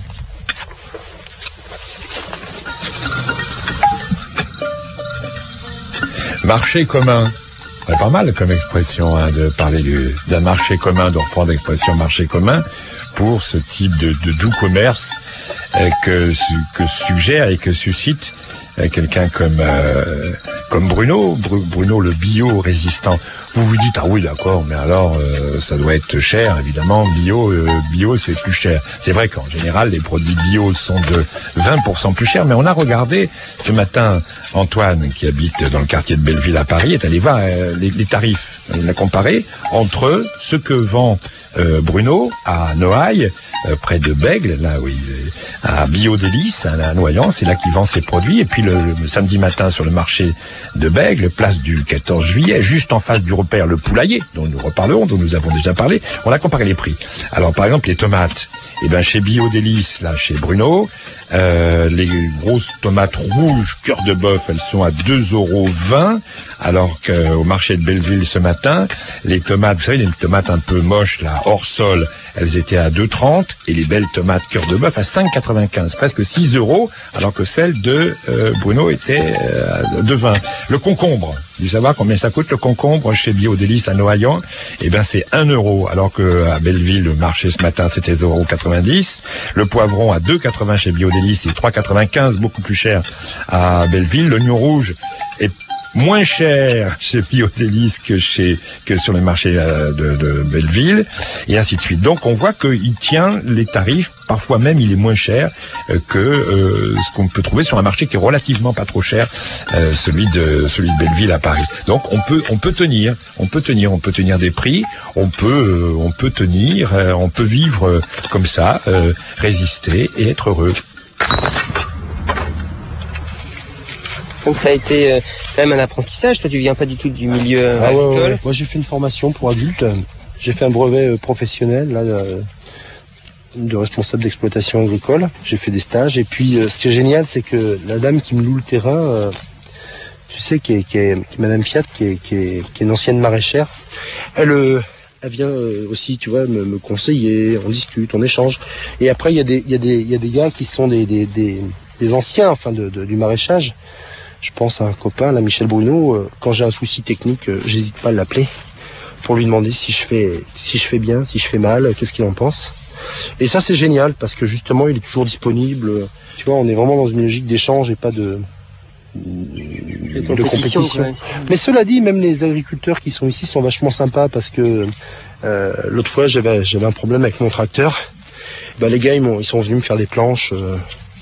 S8: Marché commun. C'est pas mal comme expression, hein, de parler du, d'un marché commun, de reprendre l'expression marché commun pour ce type de, de doux commerce euh, que, que suggère et que suscite euh, quelqu'un comme euh, comme Bruno, Bru, Bruno le bio résistant. Vous vous dites, ah oui, d'accord, mais alors euh, ça doit être cher, évidemment, bio, euh, bio c'est plus cher. C'est vrai qu'en général, les produits bio sont de vingt pour cent plus chers, mais on a regardé ce matin, Antoine, qui habite dans le quartier de Belleville à Paris, est allé voir euh, les, les tarifs. Il a comparé entre ce que vend euh, Bruno à Noailles, euh, près de Bègle, là où il est, à Biodélice, à Noyant, c'est là qu'il vend ses produits, et puis le, le samedi matin sur le marché de Bègle, place du quatorze juillet, juste en face du repère Le Poulailler, dont nous reparlerons, dont nous avons déjà parlé, on a comparé les prix. Alors par exemple les tomates, eh ben chez Biodélice, là chez Bruno, euh, les grosses tomates rouges cœur de bœuf, elles sont à deux euros vingt, alors qu'au marché de Belleville ce matin, les tomates, vous savez, les tomates un peu moches là, hors sol, elles étaient à deux trente, et les belles tomates cœur de bœuf à cinq quatre-vingt-quinze, presque six euros, alors que celles de euh, Bruno étaient euh, de vingt. Le concombre, vous savez combien ça coûte le concombre chez Biodélice à Noyant? Eh ben c'est un euro, alors que à Belleville le marché ce matin c'était zéro virgule quatre-vingt-dix. Le poivron à deux quatre-vingts chez Biodélice et trois quatre-vingt-quinze, beaucoup plus cher à Belleville. L'oignon rouge est moins cher chez Biodélice que chez que sur les marchés de, de Belleville, et ainsi de suite. Donc on voit qu'il tient les tarifs, parfois même il est moins cher que euh, ce qu'on peut trouver sur un marché qui est relativement pas trop cher, euh, celui de celui de Belleville à Paris. Donc on peut on peut tenir, on peut tenir, on peut tenir des prix, on peut euh, on peut tenir, euh, on peut vivre euh, comme ça, euh, résister et être heureux.
S14: Donc ça a été euh, quand même un apprentissage. Toi, tu viens pas du tout du milieu euh,
S13: ah,
S14: agricole.
S13: Ouais, ouais. Moi, j'ai fait une formation pour adultes. J'ai fait un brevet euh, professionnel là, euh, de responsable d'exploitation agricole. J'ai fait des stages. Et puis, euh, ce qui est génial, c'est que la dame qui me loue le terrain, euh, tu sais, qui est, qui est, qui est Madame Fiat, qui est, qui est, qui est une ancienne maraîchère, elle, euh, elle vient euh, aussi, tu vois, me, me conseiller. On discute, on échange. Et après, il y a des, il y a des, il y a des gars qui sont des, des, des, des anciens, enfin, de, de, du maraîchage. Je pense à un copain, là, Michel Bruno. Euh, quand j'ai un souci technique, euh, j'hésite pas à l'appeler pour lui demander si je fais, si je fais bien, si je fais mal, euh, qu'est-ce qu'il en pense. Et ça, c'est génial parce que justement, il est toujours disponible. Euh, tu vois, on est vraiment dans une logique d'échange et pas de, de, de compétition. Ouais. Mais cela dit, même les agriculteurs qui sont ici sont vachement sympas parce que euh, l'autre fois, j'avais, j'avais un problème avec mon tracteur. Bah, les gars, ils, m'ont, ils sont venus me faire des planches. Euh,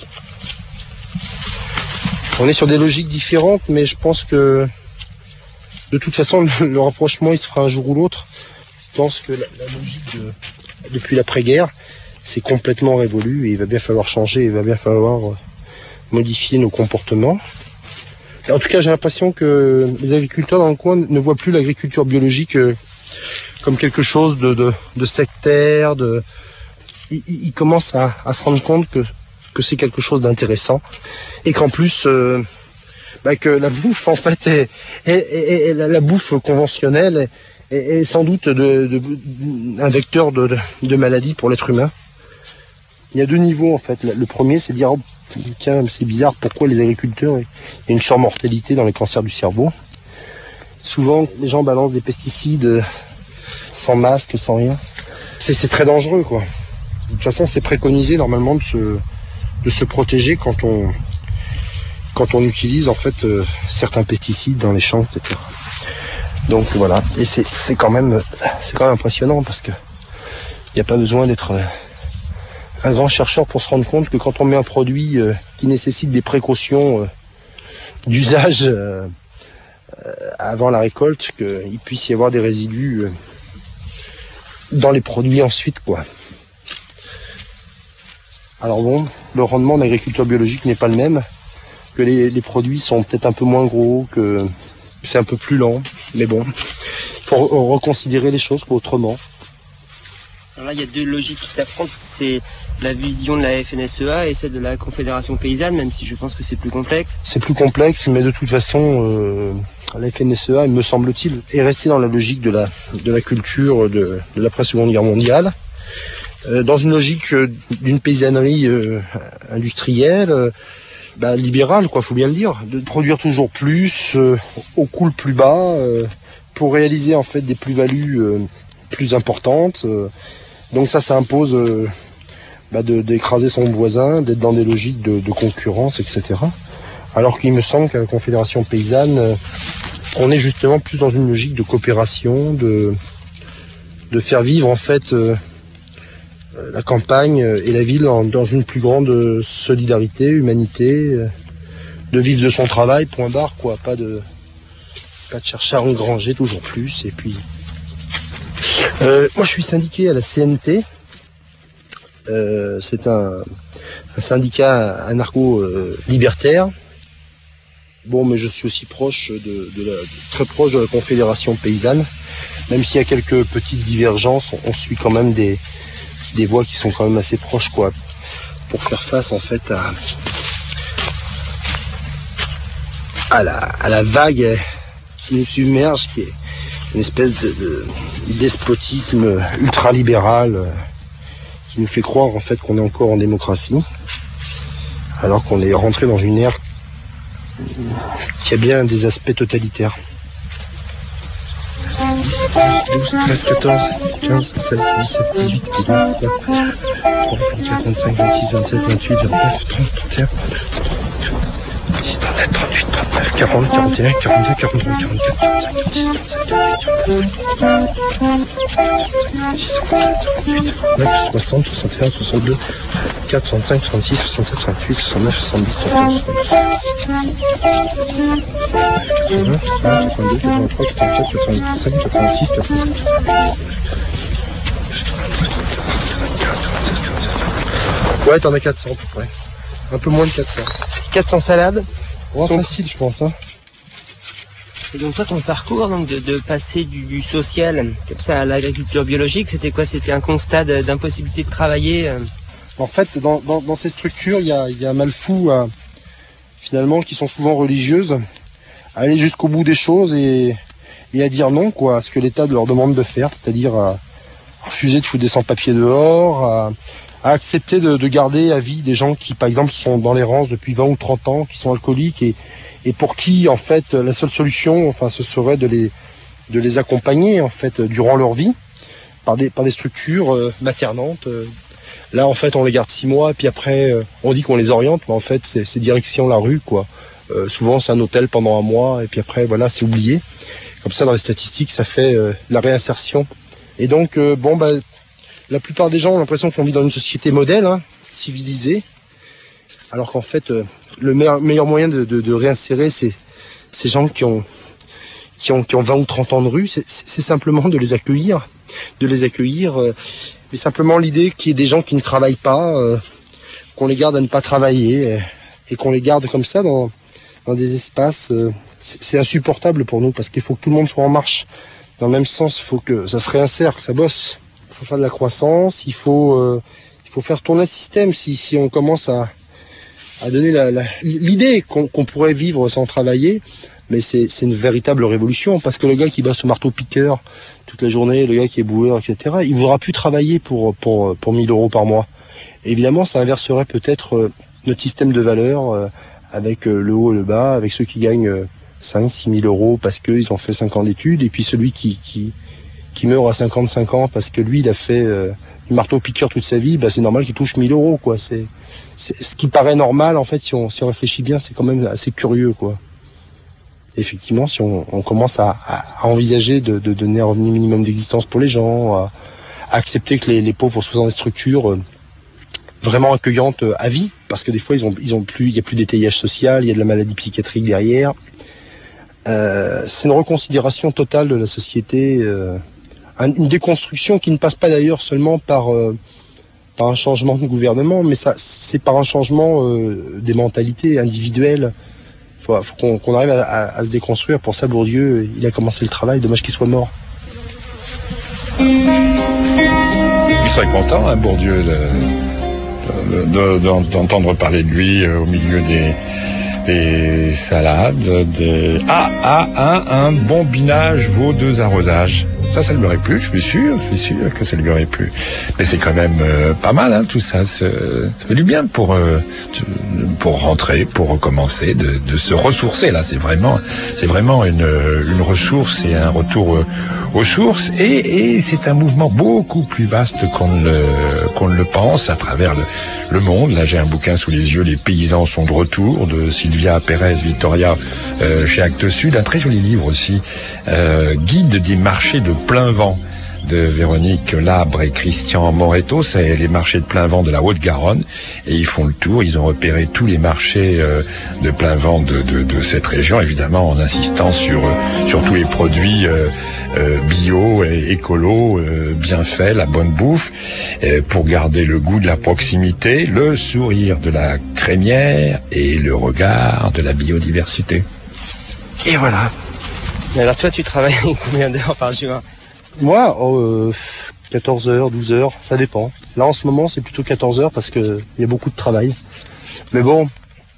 S13: On est sur des logiques différentes, mais je pense que de toute façon, le, le rapprochement, il se fera un jour ou l'autre. Je pense que la, la logique de, depuis l'après-guerre, c'est complètement révolu et il va bien falloir changer, il va bien falloir modifier nos comportements. Et en tout cas, j'ai l'impression que les agriculteurs dans le coin ne voient plus l'agriculture biologique comme quelque chose de, de, de sectaire. De... Ils, ils commencent à, à se rendre compte que que c'est quelque chose d'intéressant et qu'en plus euh, bah, que la bouffe en fait est, est, est, est la, la bouffe conventionnelle est, est sans doute de, de, de, un vecteur de, de, de maladie pour l'être humain. Il y a deux niveaux en fait. Le premier, c'est de dire oh, tiens, c'est bizarre, pourquoi les agriculteurs, il y a une surmortalité dans les cancers du cerveau. Souvent les gens balancent des pesticides sans masque, sans rien. C'est, c'est très dangereux quoi. De toute façon, c'est préconisé normalement de se de se protéger quand on quand on utilise en fait euh, certains pesticides dans les champs, et cetera. Donc voilà, et c'est c'est quand même c'est quand même impressionnant parce que il n'y a pas besoin d'être euh, un grand chercheur pour se rendre compte que quand on met un produit euh, qui nécessite des précautions euh, d'usage euh, euh, avant la récolte, qu'il puisse y avoir des résidus euh, dans les produits ensuite, quoi. Alors bon, le rendement de l'agriculture biologique n'est pas le même, que les, les produits sont peut-être un peu moins gros, que c'est un peu plus lent, mais bon, il faut re- reconsidérer les choses autrement.
S14: Alors là, il y a deux logiques qui s'affrontent, c'est la vision de la F N S E A et celle de la Confédération paysanne, même si je pense que c'est plus complexe.
S13: C'est plus complexe, mais de toute façon, euh, la F N S E A, me semble-t-il, est restée dans la logique de la, de la culture de, de l'après-seconde guerre mondiale, euh, dans une logique euh, d'une paysannerie euh, industrielle, euh, bah, libérale, quoi, faut bien le dire, de produire toujours plus, euh, au coût le plus bas, euh, pour réaliser en fait des plus-values euh, plus importantes. Euh, donc ça, ça impose euh, bah, de, d'écraser son voisin, d'être dans des logiques de, de concurrence, et cetera. Alors qu'il me semble qu'à la Confédération paysanne, euh, on est justement plus dans une logique de coopération, de, de faire vivre en fait euh, la campagne et la ville en, dans une plus grande solidarité, humanité, euh, de vivre de son travail, point barre, quoi, pas de, pas de chercher à engranger toujours plus. Et puis, euh, moi je suis syndiqué à la C N T. Euh, c'est un, un syndicat anarcho-libertaire. Euh, bon, mais je suis aussi proche de, de la, très proche de la Confédération paysanne. Même s'il y a quelques petites divergences, on, on suit quand même des, des voies qui sont quand même assez proches, quoi, pour faire face en fait à, à la, à la vague qui nous submerge, qui est une espèce de, de despotisme ultralibéral qui nous fait croire en fait qu'on est encore en démocratie, alors qu'on est rentré dans une ère qui a bien des aspects totalitaires. dix, douze, treize, quatorze, quinze, seize, dix-sept, dix-huit, dix-neuf, vingt, vingt-trois, vingt-quatre, vingt-cinq, vingt-six, vingt-sept, vingt-huit, vingt-neuf, trente, trente et un, trente-deux, trente-neuf, trente-huit, trente-neuf, quarante, quarante et un, quarante-deux, quarante-trois, quarante-quatre, quarante-cinq, quarante-six, quarante-sept, quarante-huit, soixante, soixante et un, soixante-deux, soixante-quatre, soixante-cinq, soixante-six, soixante-sept, soixante-huit, soixante-neuf, soixante-dix, soixante-onze, quatre-vingts, quatre-vingt-deux, quatre-vingt-trois, quatre-vingt-quatre, quatre-vingt-cinq, quatre-vingt-six, quatre-vingt-sept. Ouais, t'en as quatre cents à peu près. Un peu moins de quatre cents.
S14: quatre cents salades.
S13: Ouais, sont... facile, je pense. Hein.
S14: Et donc toi, ton parcours donc de, de passer du, du social comme ça à l'agriculture biologique, c'était quoi? C'était un constat d'impossibilité de travailler euh...
S13: En fait, dans, dans, dans ces structures, il y a, y a un mal fou, à, finalement, qui sont souvent religieuses, à aller jusqu'au bout des choses et, et à dire non, quoi, à ce que l'État leur demande de faire, c'est-à-dire à refuser de foutre des sans-papiers dehors, à, à accepter de, de garder à vie des gens qui, par exemple, sont dans l'errance depuis vingt ou trente ans, qui sont alcooliques et, et pour qui, en fait, la seule solution, enfin, ce serait de les, de les accompagner, en fait, durant leur vie, par des, par des structures euh, maternantes. Euh. Là, en fait, on les garde six mois, puis après, euh, on dit qu'on les oriente, mais en fait, c'est, c'est direction la rue, quoi. Euh, souvent, c'est un hôtel pendant un mois, et puis après, voilà, c'est oublié. Comme ça, dans les statistiques, ça fait euh, la réinsertion. Et donc, euh, bon, bah, la plupart des gens ont l'impression qu'on vit dans une société modèle, hein, civilisée, alors qu'en fait, euh, le meilleur, meilleur moyen de, de, de réinsérer ces, ces gens qui ont, qui ont, qui ont vingt ou trente ans de rue, c'est, c'est simplement de les accueillir, de les accueillir, euh, mais simplement l'idée qu'il y ait des gens qui ne travaillent pas, euh, qu'on les garde à ne pas travailler, et, et qu'on les garde comme ça dans, dans des espaces, euh, c'est, c'est insupportable pour nous, parce qu'il faut que tout le monde soit en marche. Dans le même sens, il faut que ça se réinsère, que ça bosse. Il faut faire de la croissance, il faut, euh, il faut faire tourner le système. Si, si on commence à, à donner la, la, l'idée qu'on, qu'on pourrait vivre sans travailler, mais c'est, c'est une véritable révolution, parce que le gars qui bosse au marteau-piqueur toute la journée, le gars qui est boueur, et cetera, il ne voudra plus travailler pour, pour, pour mille euros par mois. Et évidemment, ça inverserait peut-être euh, notre système de valeurs euh, avec euh, le haut et le bas, avec ceux qui gagnent euh, cinq, six mille euros parce qu'ils ont fait cinq ans d'études, et puis celui qui, qui, qui meurt à cinquante-cinq ans parce que lui, il a fait euh, du marteau-piqueur toute sa vie, bah, c'est normal qu'il touche mille euros, quoi. C'est, c'est, ce qui paraît normal, en fait, si on, si on réfléchit bien, c'est quand même assez curieux, quoi. Effectivement, si on, on commence à, à, à envisager de, de donner un revenu minimum d'existence pour les gens, à, à accepter que les, les pauvres soient dans des structures euh, vraiment accueillantes euh, à vie, parce que des fois, ils ont, ils ont plus, il y a plus d'étayage social, il y a de la maladie psychiatrique derrière. Euh, c'est une reconsidération totale de la société, euh, une déconstruction qui ne passe pas d'ailleurs seulement par euh, par un changement de gouvernement, mais ça, c'est par un changement euh, des mentalités individuelles. Faut, faut qu'on, qu'on arrive à, à, à se déconstruire. Pour ça, Bourdieu, il a commencé le travail. Dommage qu'il soit mort.
S8: Il serait content, hein, Bourdieu, de, de, de, d'entendre parler de lui euh, au milieu des, des salades, des... Ah, ah, un, un bon binage vaut deux arrosages. Ça, ça lui aurait plu, je suis sûr, je suis sûr que ça lui aurait plu. Mais c'est quand même euh, pas mal, hein, tout ça. Ça fait du bien pour euh, pour rentrer, pour recommencer, de, de se ressourcer. Là, c'est vraiment, c'est vraiment une une ressource et un retour euh, aux sources. Et, et c'est un mouvement beaucoup plus vaste qu'on ne le, qu'on ne le pense à travers le, le monde. Là, j'ai un bouquin sous les yeux, Les paysans sont de retour, de Sylvia Pérez Victoria euh, chez Actes Sud. Un très joli livre aussi, euh, Guide des marchés de plein vent, de Véronique Labre et Christian Moreto. C'est les marchés de plein vent de la Haute-Garonne, et ils font le tour. Ils ont repéré tous les marchés euh, de plein vent de, de, de cette région, évidemment en insistant sur sur tous les produits euh, euh, bio et écolo, euh, bien faits, la bonne bouffe, euh, pour garder le goût de la proximité, le sourire de la crémière et le regard de la biodiversité.
S13: Et voilà.
S14: Alors toi, tu travailles combien d'heures par jour?
S13: Moi, oh, euh, quatorze heures, douze heures, ça dépend. Là, en ce moment, c'est plutôt quatorze heures parce que il y a beaucoup de travail. Mais bon,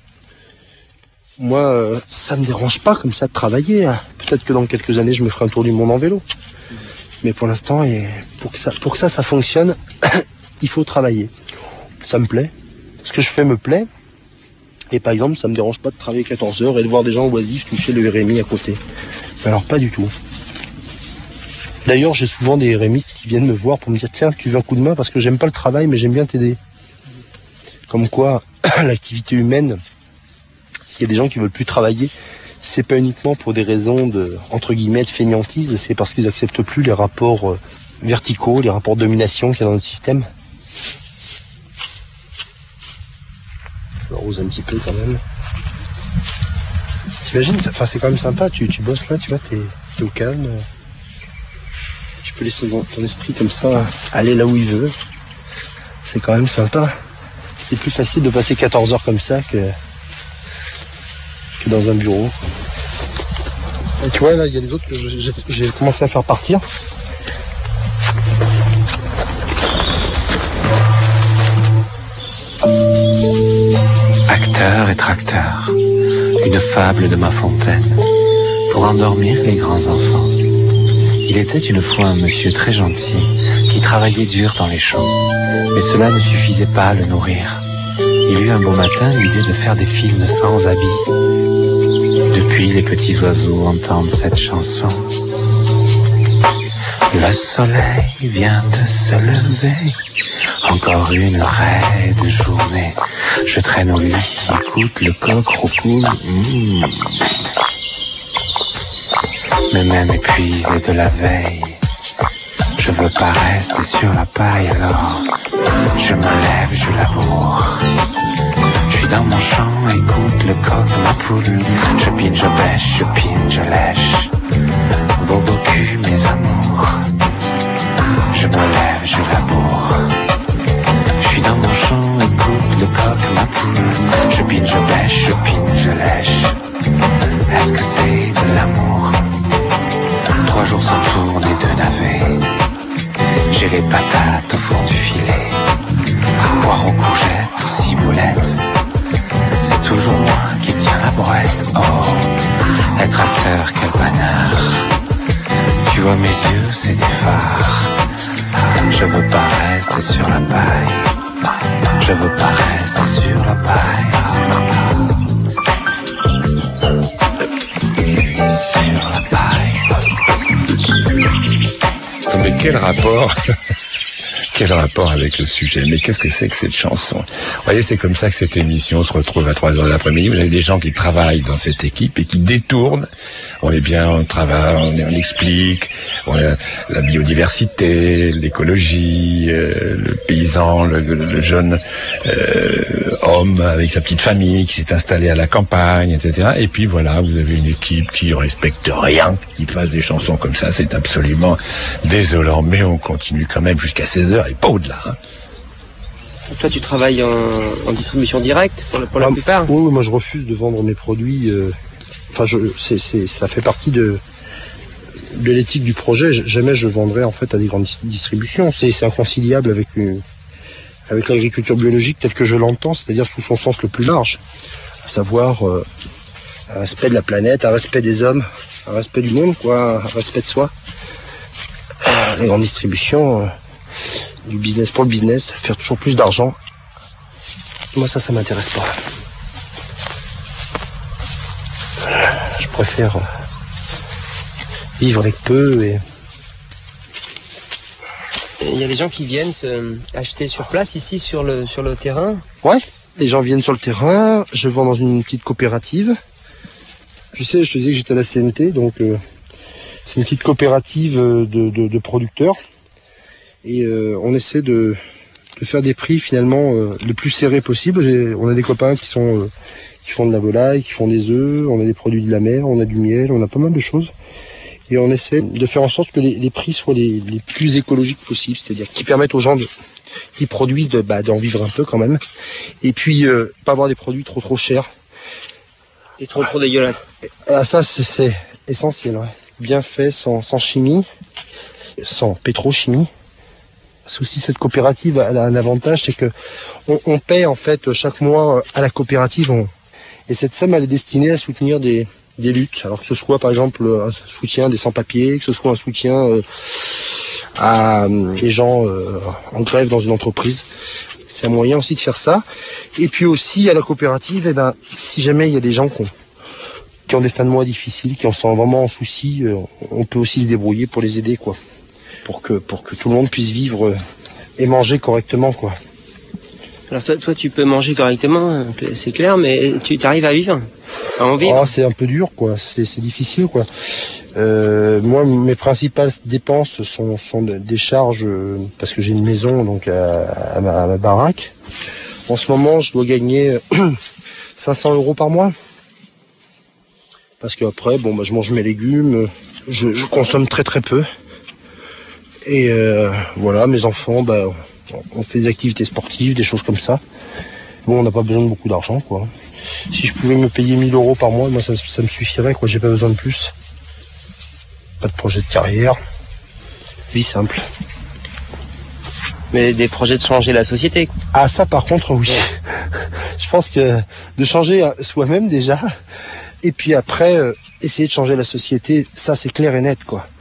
S13: moi, euh, ça me dérange pas comme ça de travailler. Peut-être que dans quelques années, je me ferai un tour du monde en vélo. Mais pour l'instant, et pour que ça, pour que ça, ça fonctionne, il faut travailler. Ça me plaît. Ce que je fais me plaît. Et par exemple, ça me dérange pas de travailler quatorze heures et de voir des gens oisifs toucher le R M I à côté. Alors, pas du tout. D'ailleurs, j'ai souvent des rémistes qui viennent me voir pour me dire « Tiens, tu veux un coup de main parce que j'aime pas le travail, mais j'aime bien t'aider. » Comme quoi, l'activité humaine, s'il y a des gens qui veulent plus travailler, c'est pas uniquement pour des raisons de, entre guillemets, de fainéantise, c'est parce qu'ils acceptent plus les rapports verticaux, les rapports de domination qu'il y a dans notre système. Je l'arrose un petit peu quand même. T'imagines, enfin c'est quand même sympa, tu, tu bosses là, tu vois, t'es, t'es au calme. Tu peux laisser ton, ton esprit comme ça aller là où il veut. C'est quand même sympa. C'est plus facile de passer quatorze heures comme ça que, que dans un bureau. Et tu vois, là, il y a les autres que j'ai, j'ai commencé à faire partir.
S18: Acteur et tracteur, une fable de Ma Fontaine, pour endormir les grands enfants. Il était une fois un monsieur très gentil qui travaillait dur dans les champs, mais cela ne suffisait pas à le nourrir. Il eut un beau matin l'idée de faire des films sans habits. Depuis, les petits oiseaux entendent cette chanson. Le soleil vient de se lever, encore une raide journée. Je traîne au lit, écoute le coq roucoule. Mmh. Mais même épuisé de la veille, je veux pas rester sur la paille, alors je me lève, je laboure. Je suis dans mon champ, écoute le coq, ma poule. Je pine, je bêche, je pine, je lèche vos beaux culs, mes amours. Je me lève, je laboure. Je suis dans mon champ, écoute le coq, ma poule. Je pine, je bêche, je pine, je lèche. Est-ce que c'est de l'amour? Trois jours sans tourner de navet. J'ai les patates au fond du filet. Poireaux, courgettes ou ciboulettes. C'est toujours moi qui tiens la brouette. Oh, être acteur, quel bonheur. Tu vois mes yeux, c'est des phares. Je veux pas rester sur la paille. Je veux pas rester sur la paille. Sur la paille.
S8: Mais quel rapport quel rapport avec le sujet? Mais qu'est-ce que c'est que cette chanson? Vous voyez, c'est comme ça que cette émission se retrouve à trois heures de l'après-midi. Vous avez des gens qui travaillent dans cette équipe et qui détournent. On est bien, on travaille, on, on explique, on a la biodiversité, l'écologie, euh, le paysan, le, le, le jeune euh, homme avec sa petite famille qui s'est installé à la campagne, et cetera. Et puis voilà, vous avez une équipe qui respecte rien, qui passe des chansons comme ça. C'est absolument désolant, mais on continue quand même jusqu'à seize heures et pas au-delà. Hein.
S14: Toi, tu travailles en, en distribution directe pour, pour la
S13: ah,
S14: plupart.
S13: Oui, oui, moi je refuse de vendre mes produits. Euh, enfin, je, c'est, c'est, ça fait partie de, de l'éthique du projet. Jamais je vendrai en fait à des grandes distributions. C'est, c'est inconciliable avec, une, avec l'agriculture biologique telle que je l'entends, c'est-à-dire sous son sens le plus large, à savoir euh, un respect de la planète, un respect des hommes, un respect du monde, quoi, un respect de soi. Euh, les grandes distributions. Euh, du business pour le business, faire toujours plus d'argent. Moi ça, ça m'intéresse pas. Je préfère vivre avec peu et...
S14: Il y a des gens qui viennent se acheter sur place, ici, sur le, sur le terrain.
S13: Ouais, les gens viennent sur le terrain, je vends dans une petite coopérative. Tu sais, je te disais que j'étais à la C N T, donc euh, c'est une petite coopérative de, de, de producteurs. Et euh, on essaie de, de faire des prix finalement euh, le plus serré possible. J'ai, on a des copains qui sont euh, qui font de la volaille, qui font des œufs, on a des produits de la mer, on a du miel, on a pas mal de choses. Et on essaie de faire en sorte que les, les prix soient les, les plus écologiques possibles, c'est-à-dire qui permettent aux gens de, qui produisent de, bah, d'en vivre un peu quand même. Et puis euh, pas avoir des produits trop trop chers.
S14: Et trop trop dégueulasses.
S13: Ah, ça c'est, c'est essentiel, ouais. Bien fait, sans, sans chimie, sans pétrochimie. Aussi, cette coopérative elle a un avantage, c'est que on, on paie en fait chaque mois à la coopérative, on, et cette somme elle est destinée à soutenir des, des luttes. Alors que ce soit par exemple un soutien des sans-papiers, que ce soit un soutien euh, à euh, des gens euh, en grève dans une entreprise. C'est un moyen aussi de faire ça. Et puis aussi à la coopérative, eh ben si jamais il y a des gens qui ont, qui ont des fins de mois difficiles, qui en sont vraiment en souci, euh, on peut aussi se débrouiller pour les aider, quoi. Pour que, pour que tout le monde puisse vivre et manger correctement, quoi.
S14: Alors toi, toi tu peux manger correctement, c'est clair, mais tu arrives à vivre, à en vivre.
S13: Oh, c'est un peu dur, quoi. C'est, c'est difficile, quoi. Euh, moi, mes principales dépenses sont, sont des charges, parce que j'ai une maison donc à, à, ma, à ma baraque. En ce moment, je dois gagner cinq cents euros par mois. Parce qu'après, bon, bah, je mange mes légumes, je, je consomme très très peu. Et euh, voilà, mes enfants, bah, on fait des activités sportives, des choses comme ça. Bon, on n'a pas besoin de beaucoup d'argent, quoi. Si je pouvais me payer mille euros par mois, moi, ça, ça me suffirait, quoi. J'ai pas besoin de plus. Pas de projet de carrière. Vie simple.
S14: Mais des projets de changer la société, quoi.
S13: Ah, ça, par contre, oui. Je pense que de changer soi-même, déjà, et puis après, euh, essayer de changer la société, ça, c'est clair et net, quoi.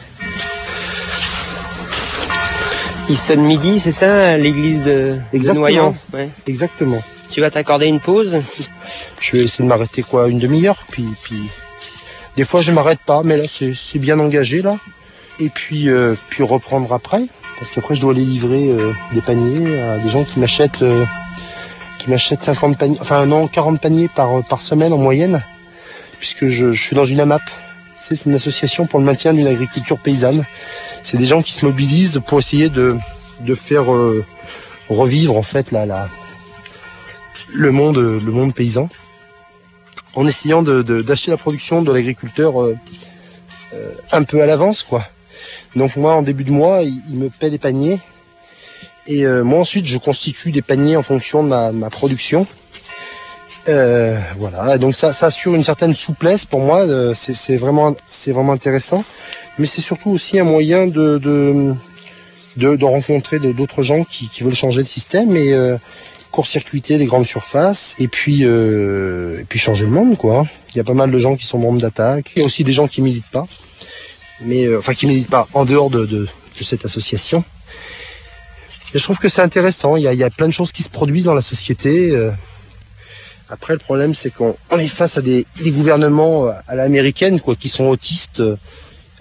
S14: Il sonne midi, c'est ça, à l'église de, de Noyant? Ouais.
S13: Exactement.
S14: Tu vas t'accorder une pause?
S13: Je vais essayer de m'arrêter, quoi, une demi-heure, puis, puis... Des fois, je m'arrête pas, mais là, c'est, c'est bien engagé, là. Et puis, euh, puis reprendre après, parce qu'après, je dois aller livrer euh, des paniers à des gens qui m'achètent, euh, qui m'achètent cinquante paniers, enfin non, quarante paniers par, par semaine en moyenne, puisque je, je suis dans une A M A P. C'est, c'est une association pour le maintien d'une agriculture paysanne. C'est des gens qui se mobilisent pour essayer de, de faire euh, revivre en fait la, la, le monde, le monde paysan, en essayant de, de, d'acheter la production de l'agriculteur euh, euh, un peu à l'avance, quoi. Donc moi, en début de mois, il, il me paie les paniers, et euh, moi ensuite, je constitue des paniers en fonction de ma, ma production. Euh, voilà, donc ça, ça assure une certaine souplesse pour moi. Euh, c'est, c'est vraiment, c'est vraiment intéressant, mais c'est surtout aussi un moyen de de, de, de rencontrer de, d'autres gens qui, qui veulent changer le système et euh, court-circuiter les grandes surfaces et puis euh, et puis changer le monde, quoi. Il y a pas mal de gens qui sont membres d'Attaque. Il y a aussi des gens qui militent pas, mais euh, enfin qui militent pas en dehors de, de, de cette association. Et je trouve que c'est intéressant. Il y a, il y a plein de choses qui se produisent dans la société. Euh, Après, le problème, c'est qu'on on est face à des, des gouvernements à l'américaine, quoi, qui sont autistes,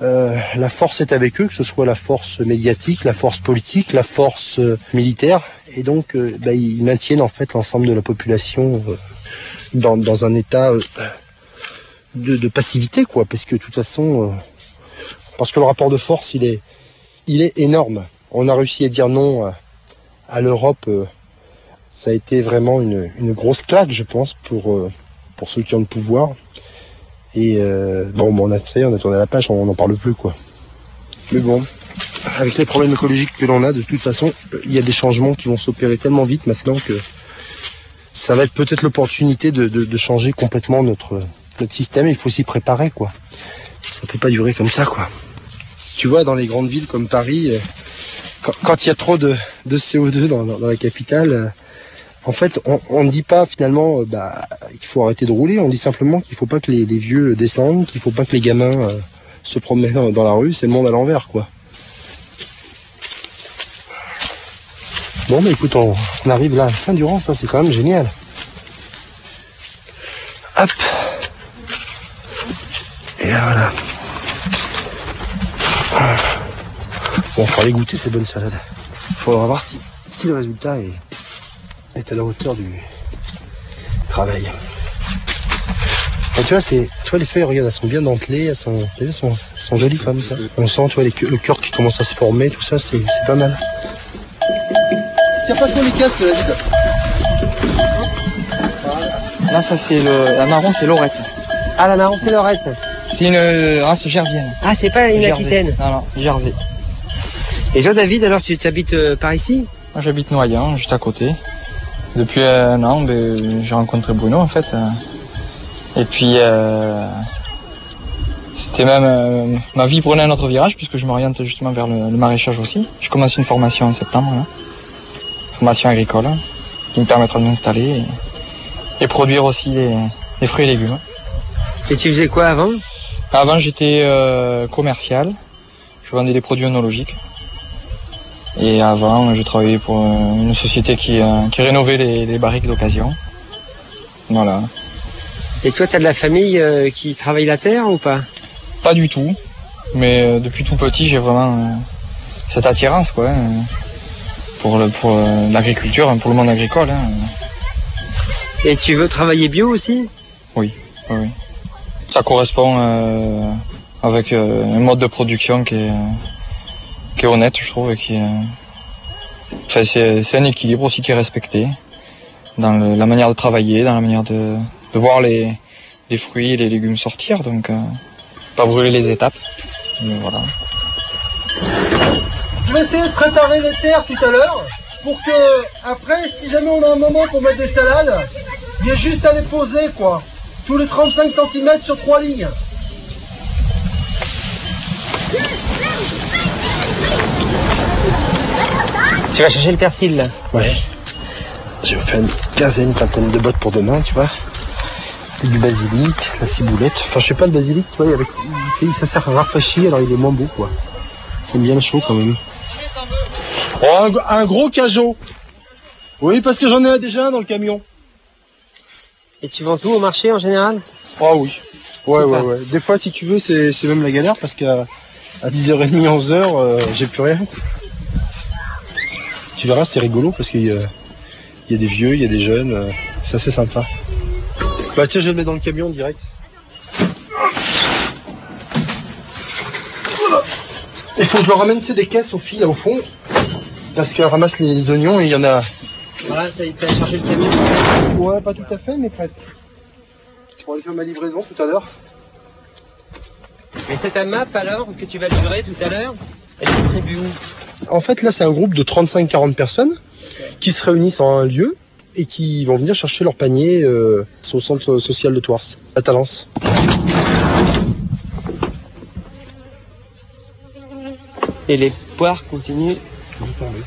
S13: euh, la force est avec eux, que ce soit la force médiatique, la force politique, la force euh, militaire, et donc euh, bah, ils maintiennent en fait l'ensemble de la population euh, dans, dans un état euh, de, de passivité, quoi, parce que de toute façon, euh, parce que le rapport de force, il est, il est énorme. On a réussi à dire non à, à l'Europe. Euh, ça a été vraiment une, une grosse claque, je pense, pour, euh, pour ceux qui ont le pouvoir. Et euh, bon, bon, on a, on a tourné la page, on n'en parle plus, quoi. Mais bon, avec les problèmes écologiques que l'on a, de toute façon, il y a des changements qui vont s'opérer tellement vite maintenant que ça va être peut-être l'opportunité de, de, de changer complètement notre, notre système. Il faut s'y préparer, quoi. Ça peut pas durer comme ça, quoi. Tu vois, dans les grandes villes comme Paris, quand, quand il y a trop de, de C O deux dans, dans, dans la capitale, en fait, on ne dit pas finalement euh, bah, qu'il faut arrêter de rouler, on dit simplement qu'il faut pas que les, les vieux descendent, qu'il faut pas que les gamins euh, se promènent dans, dans la rue, c'est le monde à l'envers, quoi. Bon, bah écoute, on, on arrive là à la fin du rang, ça c'est quand même génial. Hop. Et voilà. Bon, il faut aller goûter ces bonnes salades. Il faudra voir si, si le résultat est, est à la hauteur du travail. Et tu vois, c'est, tu vois, les feuilles, regarde, elles sont bien dentelées, elles sont, elles sont, elles sont jolies comme ça. On sent, tu vois, les, le cœur qui commence à se former, tout ça, c'est, c'est pas mal. Tiens pas trop les casses, la vide.
S19: Là, ça c'est le, la marron, c'est Lorette.
S14: Ah, la marron, c'est Lorette.
S19: C'est une race jersienne.
S14: Ah, c'est pas une
S19: Jersey.
S14: Aquitaine.
S19: Non, non, Jersey.
S14: Et toi, David, alors tu habites euh, par ici?
S19: Moi, j'habite Noyant, juste à côté. Depuis un an, ben, j'ai rencontré Bruno, en fait. Et puis, euh, c'était même... Euh, ma vie prenait un autre virage, puisque je m'oriente justement vers le, le maraîchage aussi. Je commence une formation en septembre, là. Formation agricole, qui me permettra de m'installer et, et produire aussi des, des fruits et légumes.
S14: Et tu faisais quoi avant?
S19: Avant, j'étais euh, commercial. Je vendais des produits œnologiques. Et avant, je travaillais pour une société qui, euh, qui rénovait les, les barriques d'occasion. Voilà.
S14: Et toi, tu as de la famille euh, qui travaille la terre ou pas?
S19: Pas du tout. Mais euh, depuis tout petit, j'ai vraiment euh, cette attirance, quoi, euh, pour, le, pour euh, l'agriculture, pour le monde agricole. Hein.
S14: Et tu veux travailler bio aussi?
S19: Oui, oui, oui. Ça correspond euh, avec euh, un mode de production qui est... Euh, qui est honnête, je trouve, et qui est... Enfin, c'est, c'est un équilibre aussi qui est respecté dans le, la manière de travailler, dans la manière de, de voir les, les fruits et les légumes sortir, donc euh, pas brûler les étapes. Mais voilà.
S13: Je vais essayer de préparer les terres tout à l'heure pour que, après, si jamais on a un moment pour mettre des salades, il y a juste à les poser, quoi. Tous les trente-cinq centimètres sur trois lignes.
S14: Tu vas chercher le persil, là?
S13: Ouais. Je vais faire une quinzaine, une vingtaine de bottes pour demain, tu vois. Et du basilic, la ciboulette. Enfin, je sais pas, le basilic, tu vois, avec... ça sert à rafraîchir, alors il est moins beau, quoi. C'est bien chaud, quand même. Oh, un, un gros cajot. Oui, parce que j'en ai déjà un dans le camion.
S14: Et tu vends tout au marché, en général?
S13: Oh oui. Ouais, ouais, ouais. Des fois, si tu veux, c'est, c'est même la galère, parce qu'à à dix heures trente, onze heures, euh, j'ai plus rien. Tu verras, c'est rigolo parce qu'il y a, il y a des vieux, il y a des jeunes, euh, c'est assez sympa. Bah tiens, je vais le mettre dans le camion direct. Il faut que je leur ramène, tu sais, des caisses aux filles là au fond, parce qu'elles ramassent les, les oignons et il y en a...
S14: Voilà, ça y t'a chargé le camion?
S13: Ouais, pas tout à fait, mais presque. Pour aller faire ma livraison tout à l'heure.
S14: Mais cette map alors, que tu vas livrer tout à l'heure, elle distribue où?
S13: En fait, là, c'est un groupe de trente-cinq à quarante personnes qui se réunissent en un lieu et qui vont venir chercher leur panier euh, au centre social de Thouars, à Talence.
S14: Et les poires continuent
S13: de tomber.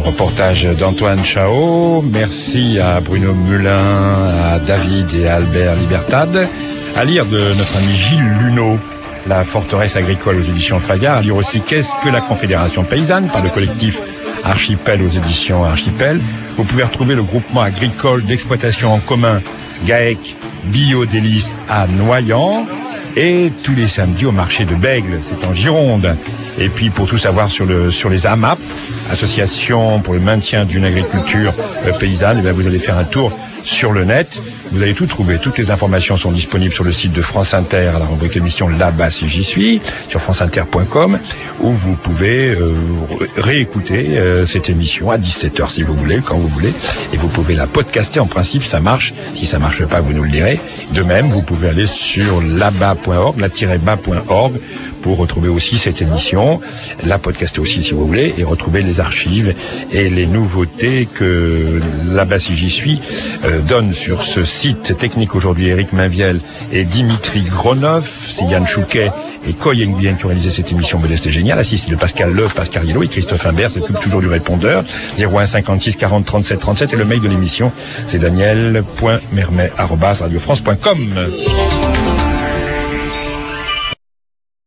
S8: Reportage d'Antoine Chao. Merci à Bruno Mulin, à David et à Albert Libertad. À lire de notre ami Gilles Luneau, La forteresse agricole aux éditions Fayard. À lire aussi Qu'est-ce que la Confédération paysanne par le collectif Archipel aux éditions Archipel. Vous pouvez retrouver le groupement agricole d'exploitation en commun GAEC Biodélice à Noyant. Et tous les samedis au marché de Bègle, c'est en Gironde. Et puis pour tout savoir sur le sur les A M A P, Association pour le maintien d'une agriculture euh, paysanne, et bien vous allez faire un tour sur le net. Vous allez tout trouver. Toutes les informations sont disponibles sur le site de France Inter, à la rubrique émission Là-bas si j'y suis, sur franceinter point com, où vous pouvez euh, réécouter euh, cette émission à dix-sept heures si vous voulez, quand vous voulez. Et vous pouvez la podcaster. En principe, ça marche. Si ça marche pas, vous nous le direz. De même, vous pouvez aller sur là-bas point org, la-bas point org, pour retrouver aussi cette émission, la podcaster aussi si vous voulez, et retrouver les archives et les nouveautés que Là-bas si j'y suis euh, donne sur ce site technique aujourd'hui. Éric Mainviel et Dimitri Gronov, c'est Yann Chouquet et Coy Nguyen qui ont réalisé cette émission Modeste et Géniale, assisté de Pascal Le, Pascariello et Christophe Imbert s'occupe toujours du répondeur, zéro un cinquante-six quarante trente-sept trente-sept, et le mail de l'émission c'est daniel point mermet arobase radio france point com.